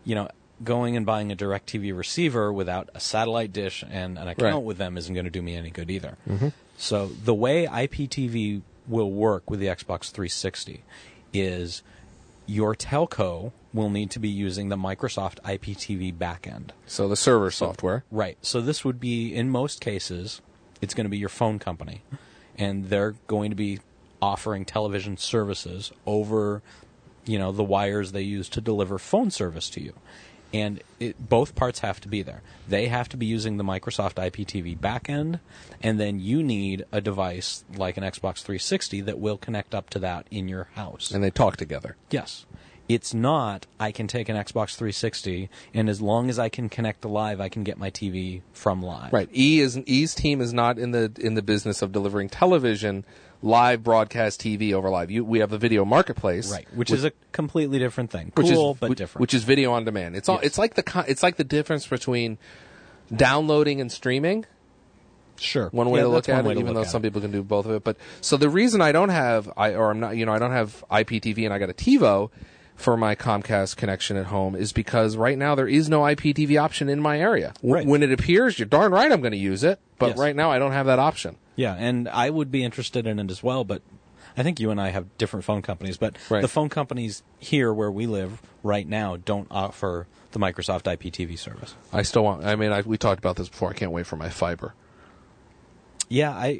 Going and buying a DirecTV receiver without a satellite dish and an account with them isn't going to do me any good either. Mm-hmm. So the way IPTV will work with the Xbox 360 is your telco will need to be using the Microsoft IPTV backend. So the server software. Right. So this would be, in most cases, it's going to be your phone company. And they're going to be offering television services over, the wires they use to deliver phone service to you. And both parts have to be there. They have to be using the Microsoft IPTV backend, and then you need a device like an Xbox 360 that will connect up to that in your house. And they talk together. Yes. It's not, I can take an Xbox 360, and as long as I can connect to live, I can get my TV from live. Right. E's team is not in the business of delivering television live broadcast TV over live. We have the video marketplace, right? Which is a completely different thing. Cool, but different. Which is video on demand. It's all. Yes. It's like the difference between downloading and streaming. Sure. One way to look at it, even though some people can do both of it. But so the reason I don't have I don't have IPTV and I got a TiVo for my Comcast connection at home is because right now there is no IPTV option in my area. Right. When it appears, you're darn right I'm going to use it, but right now I don't have that option. Yeah, and I would be interested in it as well, but I think you and I have different phone companies, but the phone companies here where we live right now don't offer the Microsoft IPTV service. I still want, we talked about this before, I can't wait for my fiber. Yeah, I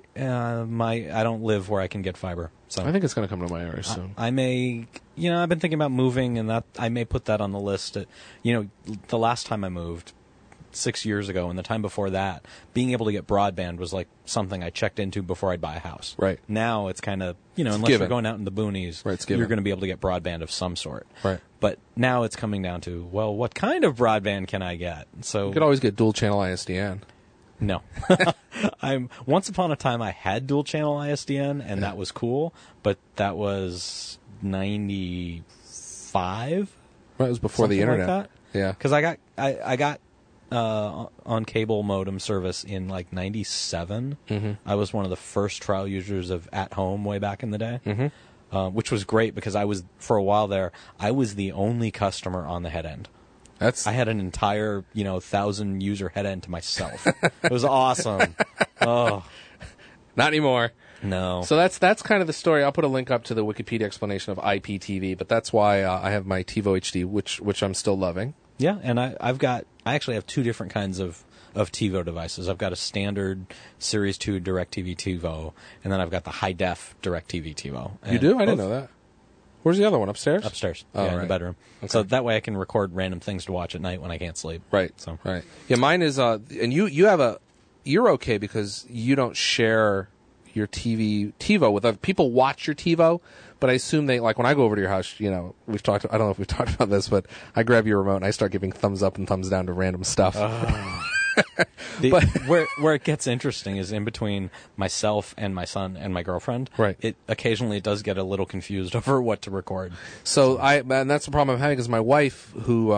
don't live where I can get fiber. So I think it's going to come to my area soon. I may, I've been thinking about moving, and that I may put that on the list. The last time I moved, 6 years ago, and the time before that, being able to get broadband was like something I checked into before I'd buy a house. Right. Now it's kind of, unless you're going out in the boonies, you're going to be able to get broadband of some sort. Right. But now it's coming down to, well, what kind of broadband can I get? So you could always get dual channel ISDN. No. Once upon a time I had dual channel ISDN, and that was cool, but that was 95. Right, it was before the something internet. Like that. Yeah. Because I got on cable modem service in like 97. Mm-hmm. I was one of the first trial users of At Home way back in the day, Mm-hmm. which was great because for a while there, I was the only customer on the head end. That's I had an entire, 1,000 user head end to myself. It was awesome. Oh, not anymore. no. So that's kind of the story. I'll put a link up to the Wikipedia explanation of IPTV, but that's why I have my TiVo HD, which I'm still loving. Yeah, and I actually have two different kinds of TiVo devices. I've got a standard Series 2 DirecTV TiVo, and then I've got the high def DirecTV TiVo. You do? I didn't know that. Where's the other one? Upstairs? Upstairs. Oh, in right. the bedroom. Okay. So that way I can record random things to watch at night when I can't sleep. Right. So Right. Yeah, mine is and you have you're okay because you don't share your TiVo with other people. Watch your TiVo, but I assume they, like, when I go over to your house, I don't know if we've talked about this, but I grab your remote and I start giving thumbs up and thumbs down to random stuff. Where it gets interesting is in between myself and my son and my girlfriend. Right. It occasionally does get a little confused over what to record. So and that's the problem I'm having is my wife, who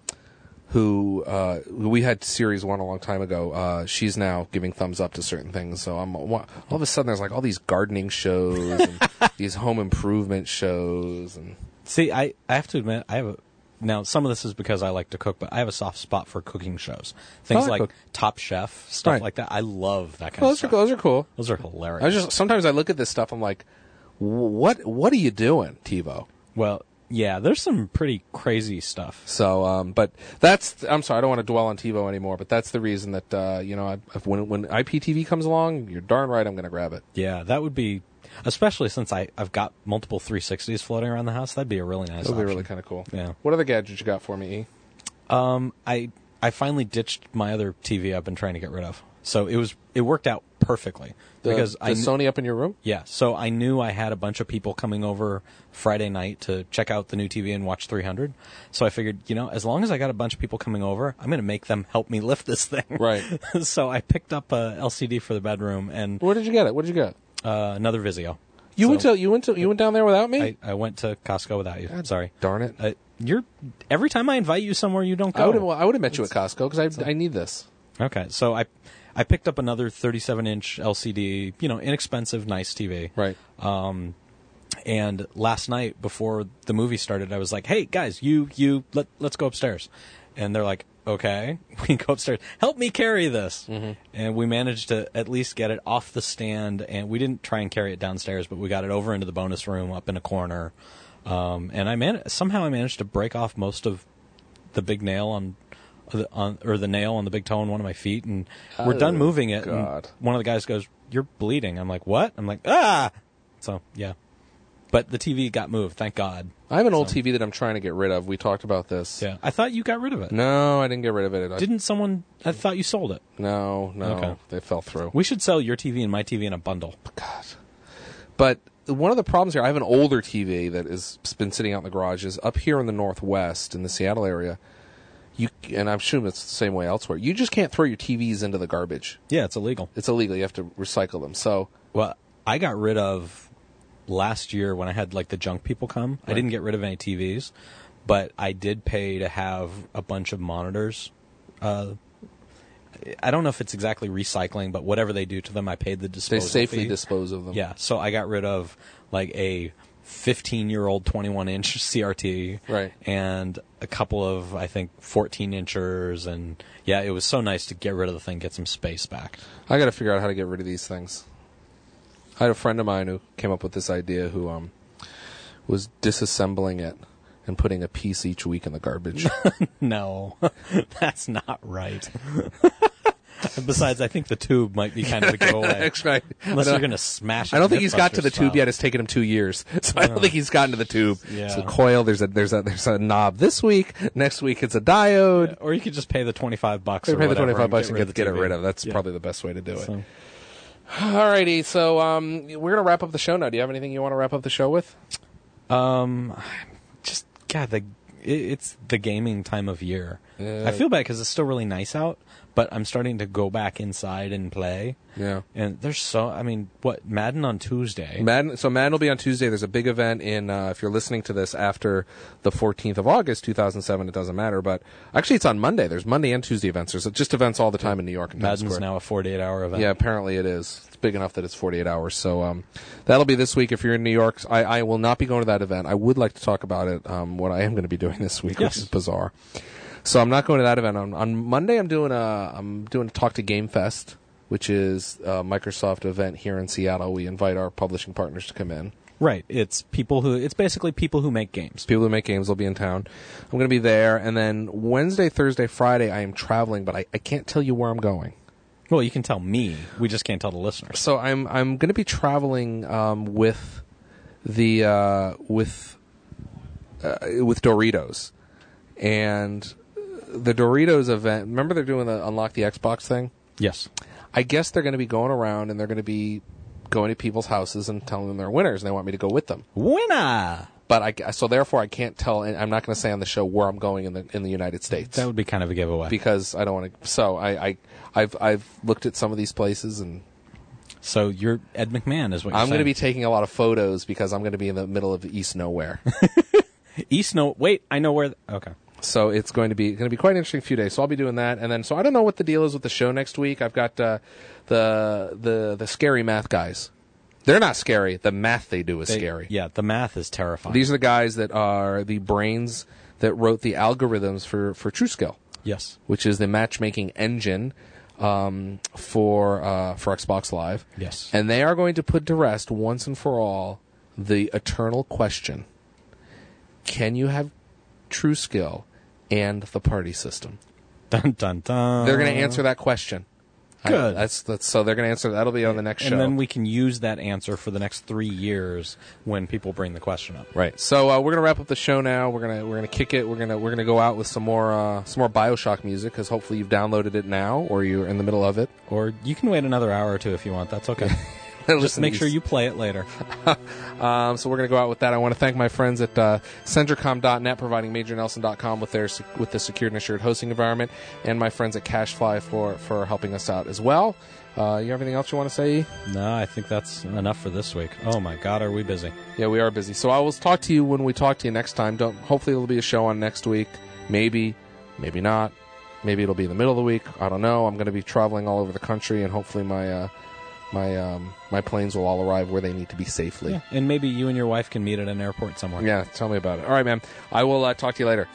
we had Series 1 a long time ago. She's now giving thumbs up to certain things. So all of a sudden there's like all these gardening shows and these home improvement shows and. See, I have to admit, now some of this is because I like to cook, but I have a soft spot for cooking shows. Things like Top Chef, stuff Right. like that. I love that kind of stuff. Those are cool. Those are hilarious. Sometimes I look at this stuff. I'm like, what are you doing, TiVo? Well, yeah, there's some pretty crazy stuff. So, but I'm sorry, I don't want to dwell on TiVo anymore. But that's the reason that when IPTV comes along, you're darn right I'm going to grab it. Yeah, that would be, especially since I've got multiple 360s floating around the house. That'd be a really nice. That would be option. really kind of cool. Yeah. What other gadgets you got for me, E? I finally ditched my other TV I've been trying to get rid of. So it worked out perfectly because the Sony up in your room. Yeah, so I knew I had a bunch of people coming over Friday night to check out the new TV and watch 300. So I figured, as long as I got a bunch of people coming over, I'm going to make them help me lift this thing. Right. So I picked up a LCD for the bedroom and Where did you get it? What did you get? another Vizio. You went down there without me? I went to Costco without you. Sorry. Darn it. Every time I invite you somewhere, you don't go. I would have met you at Costco because I need this. Okay, so I picked up another 37-inch LCD, inexpensive, nice TV. Right. And last night before the movie started, I was like, "Hey guys, let's go upstairs." And they're like, "Okay." We go upstairs. "Help me carry this." Mm-hmm. And we managed to at least get it off the stand, and we didn't try and carry it downstairs, but we got it over into the bonus room up in a corner. And somehow I managed to break off most of the big nail the nail on the big toe on one of my feet, and we're done moving it. God. And one of the guys goes, "You're bleeding." I'm like, "What?" I'm like, "Ah!" So yeah, but the TV got moved, thank God. I have an old TV that I'm trying to get rid of. We talked about this. Yeah, I thought you got rid of it. No, I didn't get rid of it. Didn't someone? I thought you sold it. No. Okay. They fell through. We should sell your TV and my TV in a bundle. God. But one of the problems here, I have an older TV that has been sitting out in the garage. Is up here in the Northwest, in the Seattle area. And I'm assuming it's the same way elsewhere. You just can't throw your TVs into the garbage. Yeah, it's illegal. It's illegal. You have to recycle them. So, well, I got rid of last year when I had like the junk people come. Right. I didn't get rid of any TVs, but I did pay to have a bunch of monitors. I don't know if it's exactly recycling, but whatever they do to them, I paid the disposal They safely fee. dispose of them. Yeah, so I got rid of like a 15-year-old 21-inch CRT, right, and a couple of, I think, 14-inchers, and yeah, it was so nice to get rid of the thing, get some space back. I got to figure out how to get rid of these things. I had a friend of mine who came up with this idea who was disassembling it and putting a piece each week in the garbage. No, that's not right. Besides, I think the tube might be kind of a giveaway. That's right. Unless you're going to smash it. I don't think he's got to the tube yet. It's taken him 2 years, so I don't think he's gotten to the tube. Yeah. So coil, there's a knob this week. Next week it's a diode. Yeah, or you could just pay the $25 or or pay the whatever $25 and get it TV. rid of. That's Yeah. probably the best way to do it. So. Alrighty, so we're gonna wrap up the show now. Do you have anything you want to wrap up the show with? Just God, it's the gaming time of year. Yeah. I feel bad because it's still really nice out, but I'm starting to go back inside and play. Yeah. And there's what, Madden on Tuesday? Madden will be on Tuesday. There's a big event in, if you're listening to this after the 14th of August, 2007, it doesn't matter, but actually it's on Monday. There's Monday and Tuesday events. There's just events all the time in New York and Times Madden's Square. now a 48-hour event. Yeah, apparently it is. It's big enough that it's 48 hours. So that'll be this week. If you're in New York, I will not be going to that event. I would like to talk about it, what I am going to be doing this week, Yes. which is bizarre. So I'm not going to that event. On Monday, I'm doing a Talk to Game Fest, which is a Microsoft event here in Seattle. We invite our publishing partners to come in. Right. It's basically people who make games. People who make games will be in town. I'm going to be there. And then Wednesday, Thursday, Friday, I am traveling, but I can't tell you where I'm going. Well, you can tell me. We just can't tell the listeners. So I'm going to be traveling with Doritos, and the Doritos event. Remember, they're doing the Unlock the Xbox thing. Yes. I guess they're going to be going around and they're going to be going to people's houses and telling them they're winners, and they want me to go with them. Winner! But therefore I can't tell, and I'm not going to say on the show where I'm going in the United States. That would be kind of a giveaway. Because I don't want to. So I've looked at some of these places, and so you're Ed McMahon, is what you're I'm going to saying. be taking a lot of photos because I'm going to be in the middle of East Nowhere. Wait, I know where. Okay. So it's going to be quite an interesting few days. So I'll be doing that, and then so I don't know what the deal is with the show next week. I've got the scary math guys. They're not scary. The math they do is scary. Yeah, the math is terrifying. These are the guys that are the brains that wrote the algorithms for TrueSkill. Yes. Which is the matchmaking engine for Xbox Live. Yes. And they are going to put to rest once and for all the eternal question: can you have TrueSkill and the party system? Dun dun dun. They're going to answer that question. Good. That's so they're going to answer. That'll be on the next show. And then we can use that answer for the next 3 years when people bring the question up. Right. So we're going to wrap up the show now. We're going to kick it. We're going to go out with some more BioShock music, because hopefully you've downloaded it now or you're in the middle of it. Or you can wait another hour or two if you want. That's okay. Just make sure you play it later. So we're going to go out with that. I want to thank my friends at Centricom.net, providing MajorNelson.com with the secured and assured hosting environment, and my friends at CashFly for helping us out as well. You have anything else you want to say? No, I think that's enough for this week. Oh my God, are we busy? Yeah, we are busy. So I will talk to you when we talk to you next time. Hopefully there'll be a show on next week. Maybe not. Maybe it'll be in the middle of the week. I don't know. I'm going to be traveling all over the country, and hopefully my planes will all arrive where they need to be safely. Yeah, and maybe you and your wife can meet at an airport somewhere. Yeah, tell me about it. All right, man. I will talk to you later.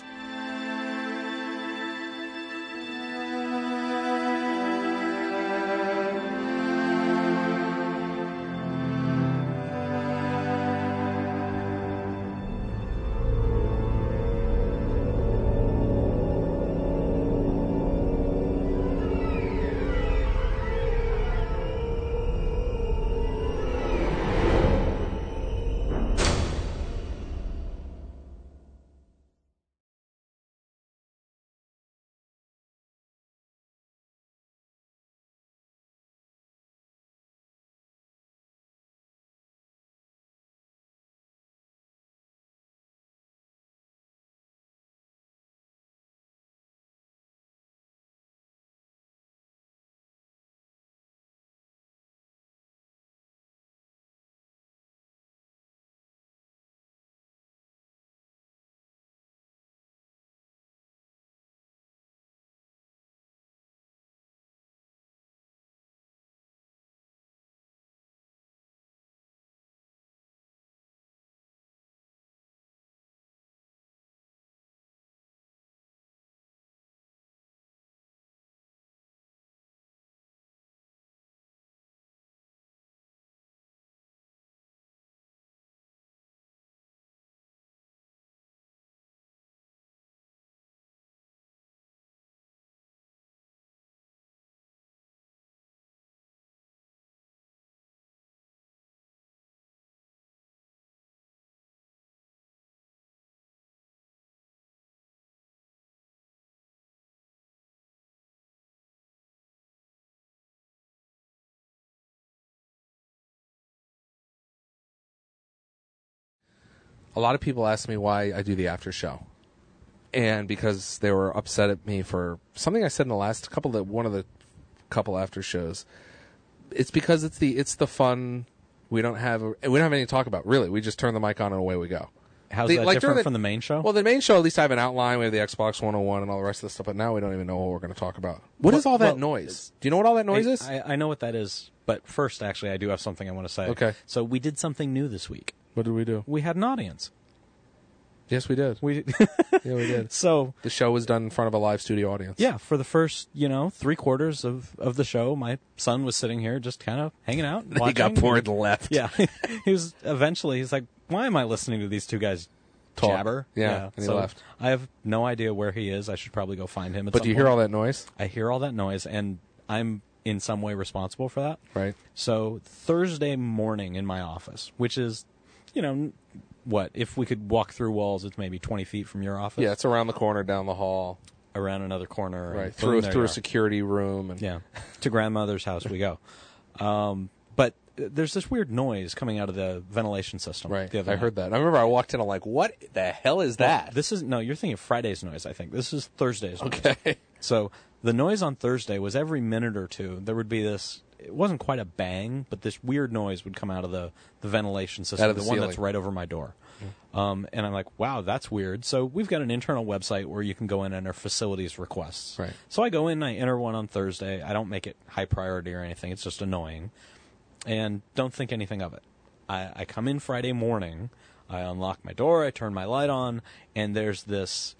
A lot of people ask me why I do the after show. and because they were upset at me for something I said in the last one of the couple after shows. It's because it's the fun. We don't have anything to talk about, really. We just turn the mic on and away we go. How's that different from the main show? Well, the main show, at least I have an outline. We have the Xbox 101 and all the rest of the stuff, but now we don't even know what we're going to talk about. What is all that noise? Do you know what all that noise is? I know what that is, but first, actually, I do have something I want to say. Okay. So we did something new this week. What did we do? We had an audience. Yes, we did. We Yeah, we did. So the show was done in front of a live studio audience. yeah, for the first 3/4 of the show, my son was sitting here just kind of hanging out. He watching. got bored and left. Yeah, he's like, why am I listening to these two guys Talk. jabber? Yeah, and he so left. I have no idea where he is. I should probably go find him. But do you hear all that noise? I hear all that noise, and I'm in some way responsible for that. Right. So Thursday morning in my office, which is, what, if we could walk through walls, it's maybe 20 feet from your office. Yeah, it's around the corner, down the hall. Around another corner. Right, and through boom, there a you are. security room. And Yeah, to grandmother's house we go. But there's this weird noise coming out of the ventilation system. Right, the other I night. heard that. I remember I walked in, I'm like, what the hell is that? This is, no, you're thinking of Friday's noise, I think. This is Thursday's noise. Okay. So the noise on Thursday was every minute or two, there would be this, it wasn't quite a bang, but this weird noise would come out of the ventilation system, Out of the one that's ceiling. right over my door. And I'm like, wow, that's weird. So we've got an internal website where you can go in and enter facilities requests. Right. So I go in and I enter one on Thursday. I don't make it high priority or anything. It's just annoying. And don't think anything of it. I come in Friday morning. I unlock my door. I turn my light on. And there's this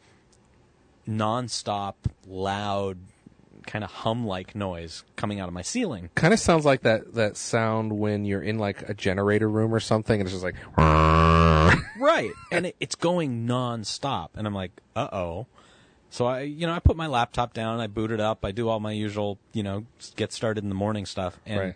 nonstop, loud, kind of hum-like noise coming out of my ceiling. Kind of sounds like that sound when you're in like a generator room or something, and it's just like. Right. And it's going nonstop. And I'm like, uh-oh. So I put my laptop down, I boot it up, I do all my usual, get started in the morning stuff. And,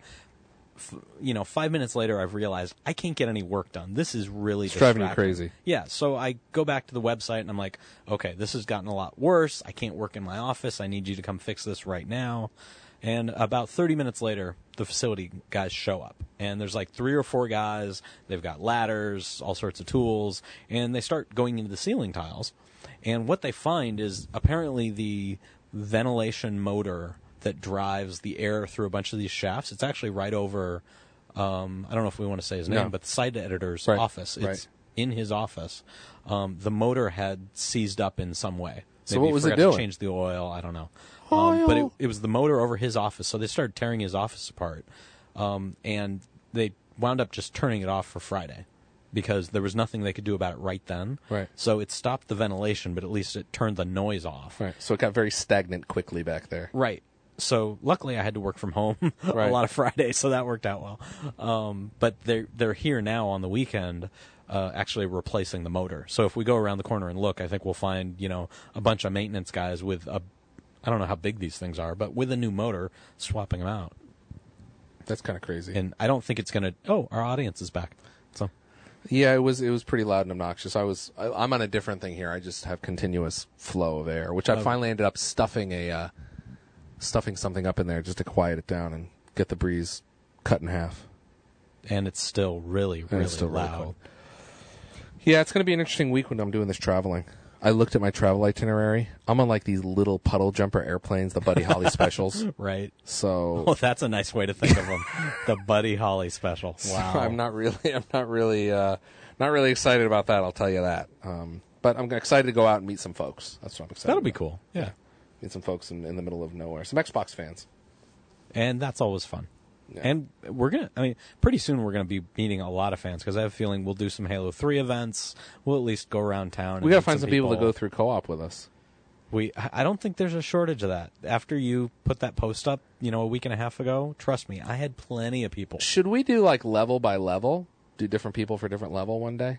Right. 5 minutes later, I've realized I can't get any work done. This is really It's driving you distracting. crazy. Yeah. So I go back to the website and I'm like, okay, this has gotten a lot worse. I can't work in my office. I need you to come fix this right now. And about 30 minutes later, the facility guys show up. And there's like 3 or 4 guys. They've got ladders, all sorts of tools. And they start going into the ceiling tiles. And what they find is apparently the ventilation motor that drives the air through a bunch of these shafts, it's actually right over, I don't know if we want to say his name, No. but the site editor's Right. office. It's Right. in his office. The motor had seized up in some way. So Maybe what he was it forgot doing? to change the oil. I don't know. Oil. But it was the motor over his office, so they started tearing his office apart. And they wound up just turning it off for Friday because there was nothing they could do about it right then. Right. So it stopped the ventilation, but at least it turned the noise off. Right. So it got very stagnant quickly back there. Right. So luckily I had to work from home a Right. lot of Fridays, so that worked out well. But they're here now on the weekend, actually replacing the motor. So if we go around the corner and look, I think we'll find a bunch of maintenance guys with I don't know how big these things are, but with a new motor, swapping them out. That's kind of crazy. And I don't think it's gonna. Oh, our audience is back. So Yeah, it was pretty loud and obnoxious. I'm on a different thing here. I just have continuous flow of air, which I finally ended up stuffing something up in there just to quiet it down and get the breeze cut in half. and it's still really, And really it's still really loud. cold. Yeah, it's going to be an interesting week when I'm doing this traveling. I looked at my travel itinerary. I'm on like these little puddle jumper airplanes, the Buddy Holly specials. Right. So Oh, that's a nice way to think of them. The Buddy Holly special. Wow. I'm not really excited about that. I'll tell you that. But I'm excited to go out and meet some folks. That's what I'm excited. That'll be about. cool. Yeah. Meet some folks in the middle of nowhere. Some Xbox fans. And that's always fun. Yeah. And pretty soon we're going to be meeting a lot of fans because I have a feeling we'll do some Halo 3 events. We'll at least go around town. We got to find some people to go through co-op with us. I don't think there's a shortage of that. After you put that post up, a week and a half ago, trust me, I had plenty of people. Should we do like level by level? Do different people for different level one day?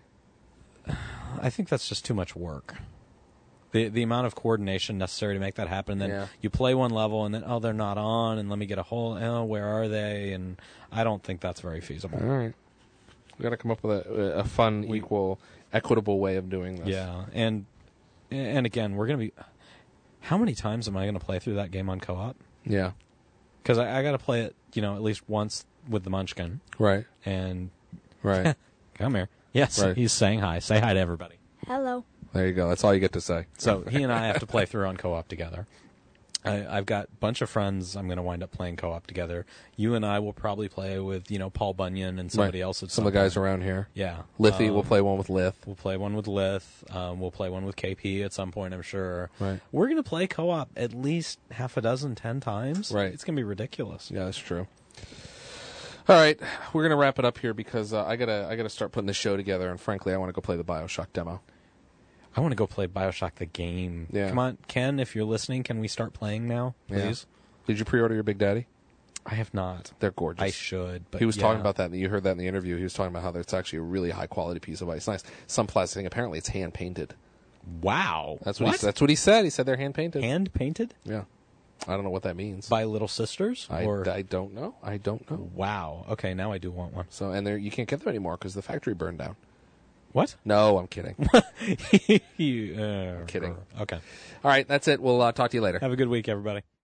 I think that's just too much work. The amount of coordination necessary to make that happen. Then Yeah. you play one level and then, they're not on, and let me get a whole, where are they? And I don't think that's very feasible. All right. We got to come up with a fun, equitable way of doing this. Yeah, and again, we're going to be... How many times am I going to play through that game on co-op? Yeah. Because I got to play it, at least once with the Munchkin. Right. And Right. come here. Yes, Right. he's saying hi. Say hi to everybody. Hello. There you go. That's all you get to say. So he and I have to play through on co-op together. I've got a bunch of friends I'm going to wind up playing co-op together. You and I will probably play with, Paul Bunyan and somebody else. At some of the guys around here. Yeah. Lithy, we'll play one with Lith. We'll play one with Lith. We'll play one with KP at some point, I'm sure. Right. We're going to play co-op at least 10 times. Right. It's going to be ridiculous. Yeah, that's true. All right, we're gonna wrap it up here because I gotta start putting the show together, and frankly, I want to go play the BioShock demo. I want to go play BioShock the game. Yeah. Come on, Ken, if you're listening, can we start playing now, please? Yeah. Did you pre-order your Big Daddy? I have not. They're gorgeous. I should. But he was talking about that, and you heard that in the interview. He was talking about how it's actually a really high-quality piece of ice. Nice. Some plastic thing. Apparently, it's hand-painted. Wow. That's what he said. He said they're hand-painted. Hand-painted? Yeah. I don't know what that means. By Little Sisters? I don't know. I don't know. Wow. Okay, now I do want one. So, and you can't get them anymore because the factory burned down. What? No, I'm kidding. I'm kidding. Okay. All right, that's it. We'll talk to you later. Have a good week, everybody.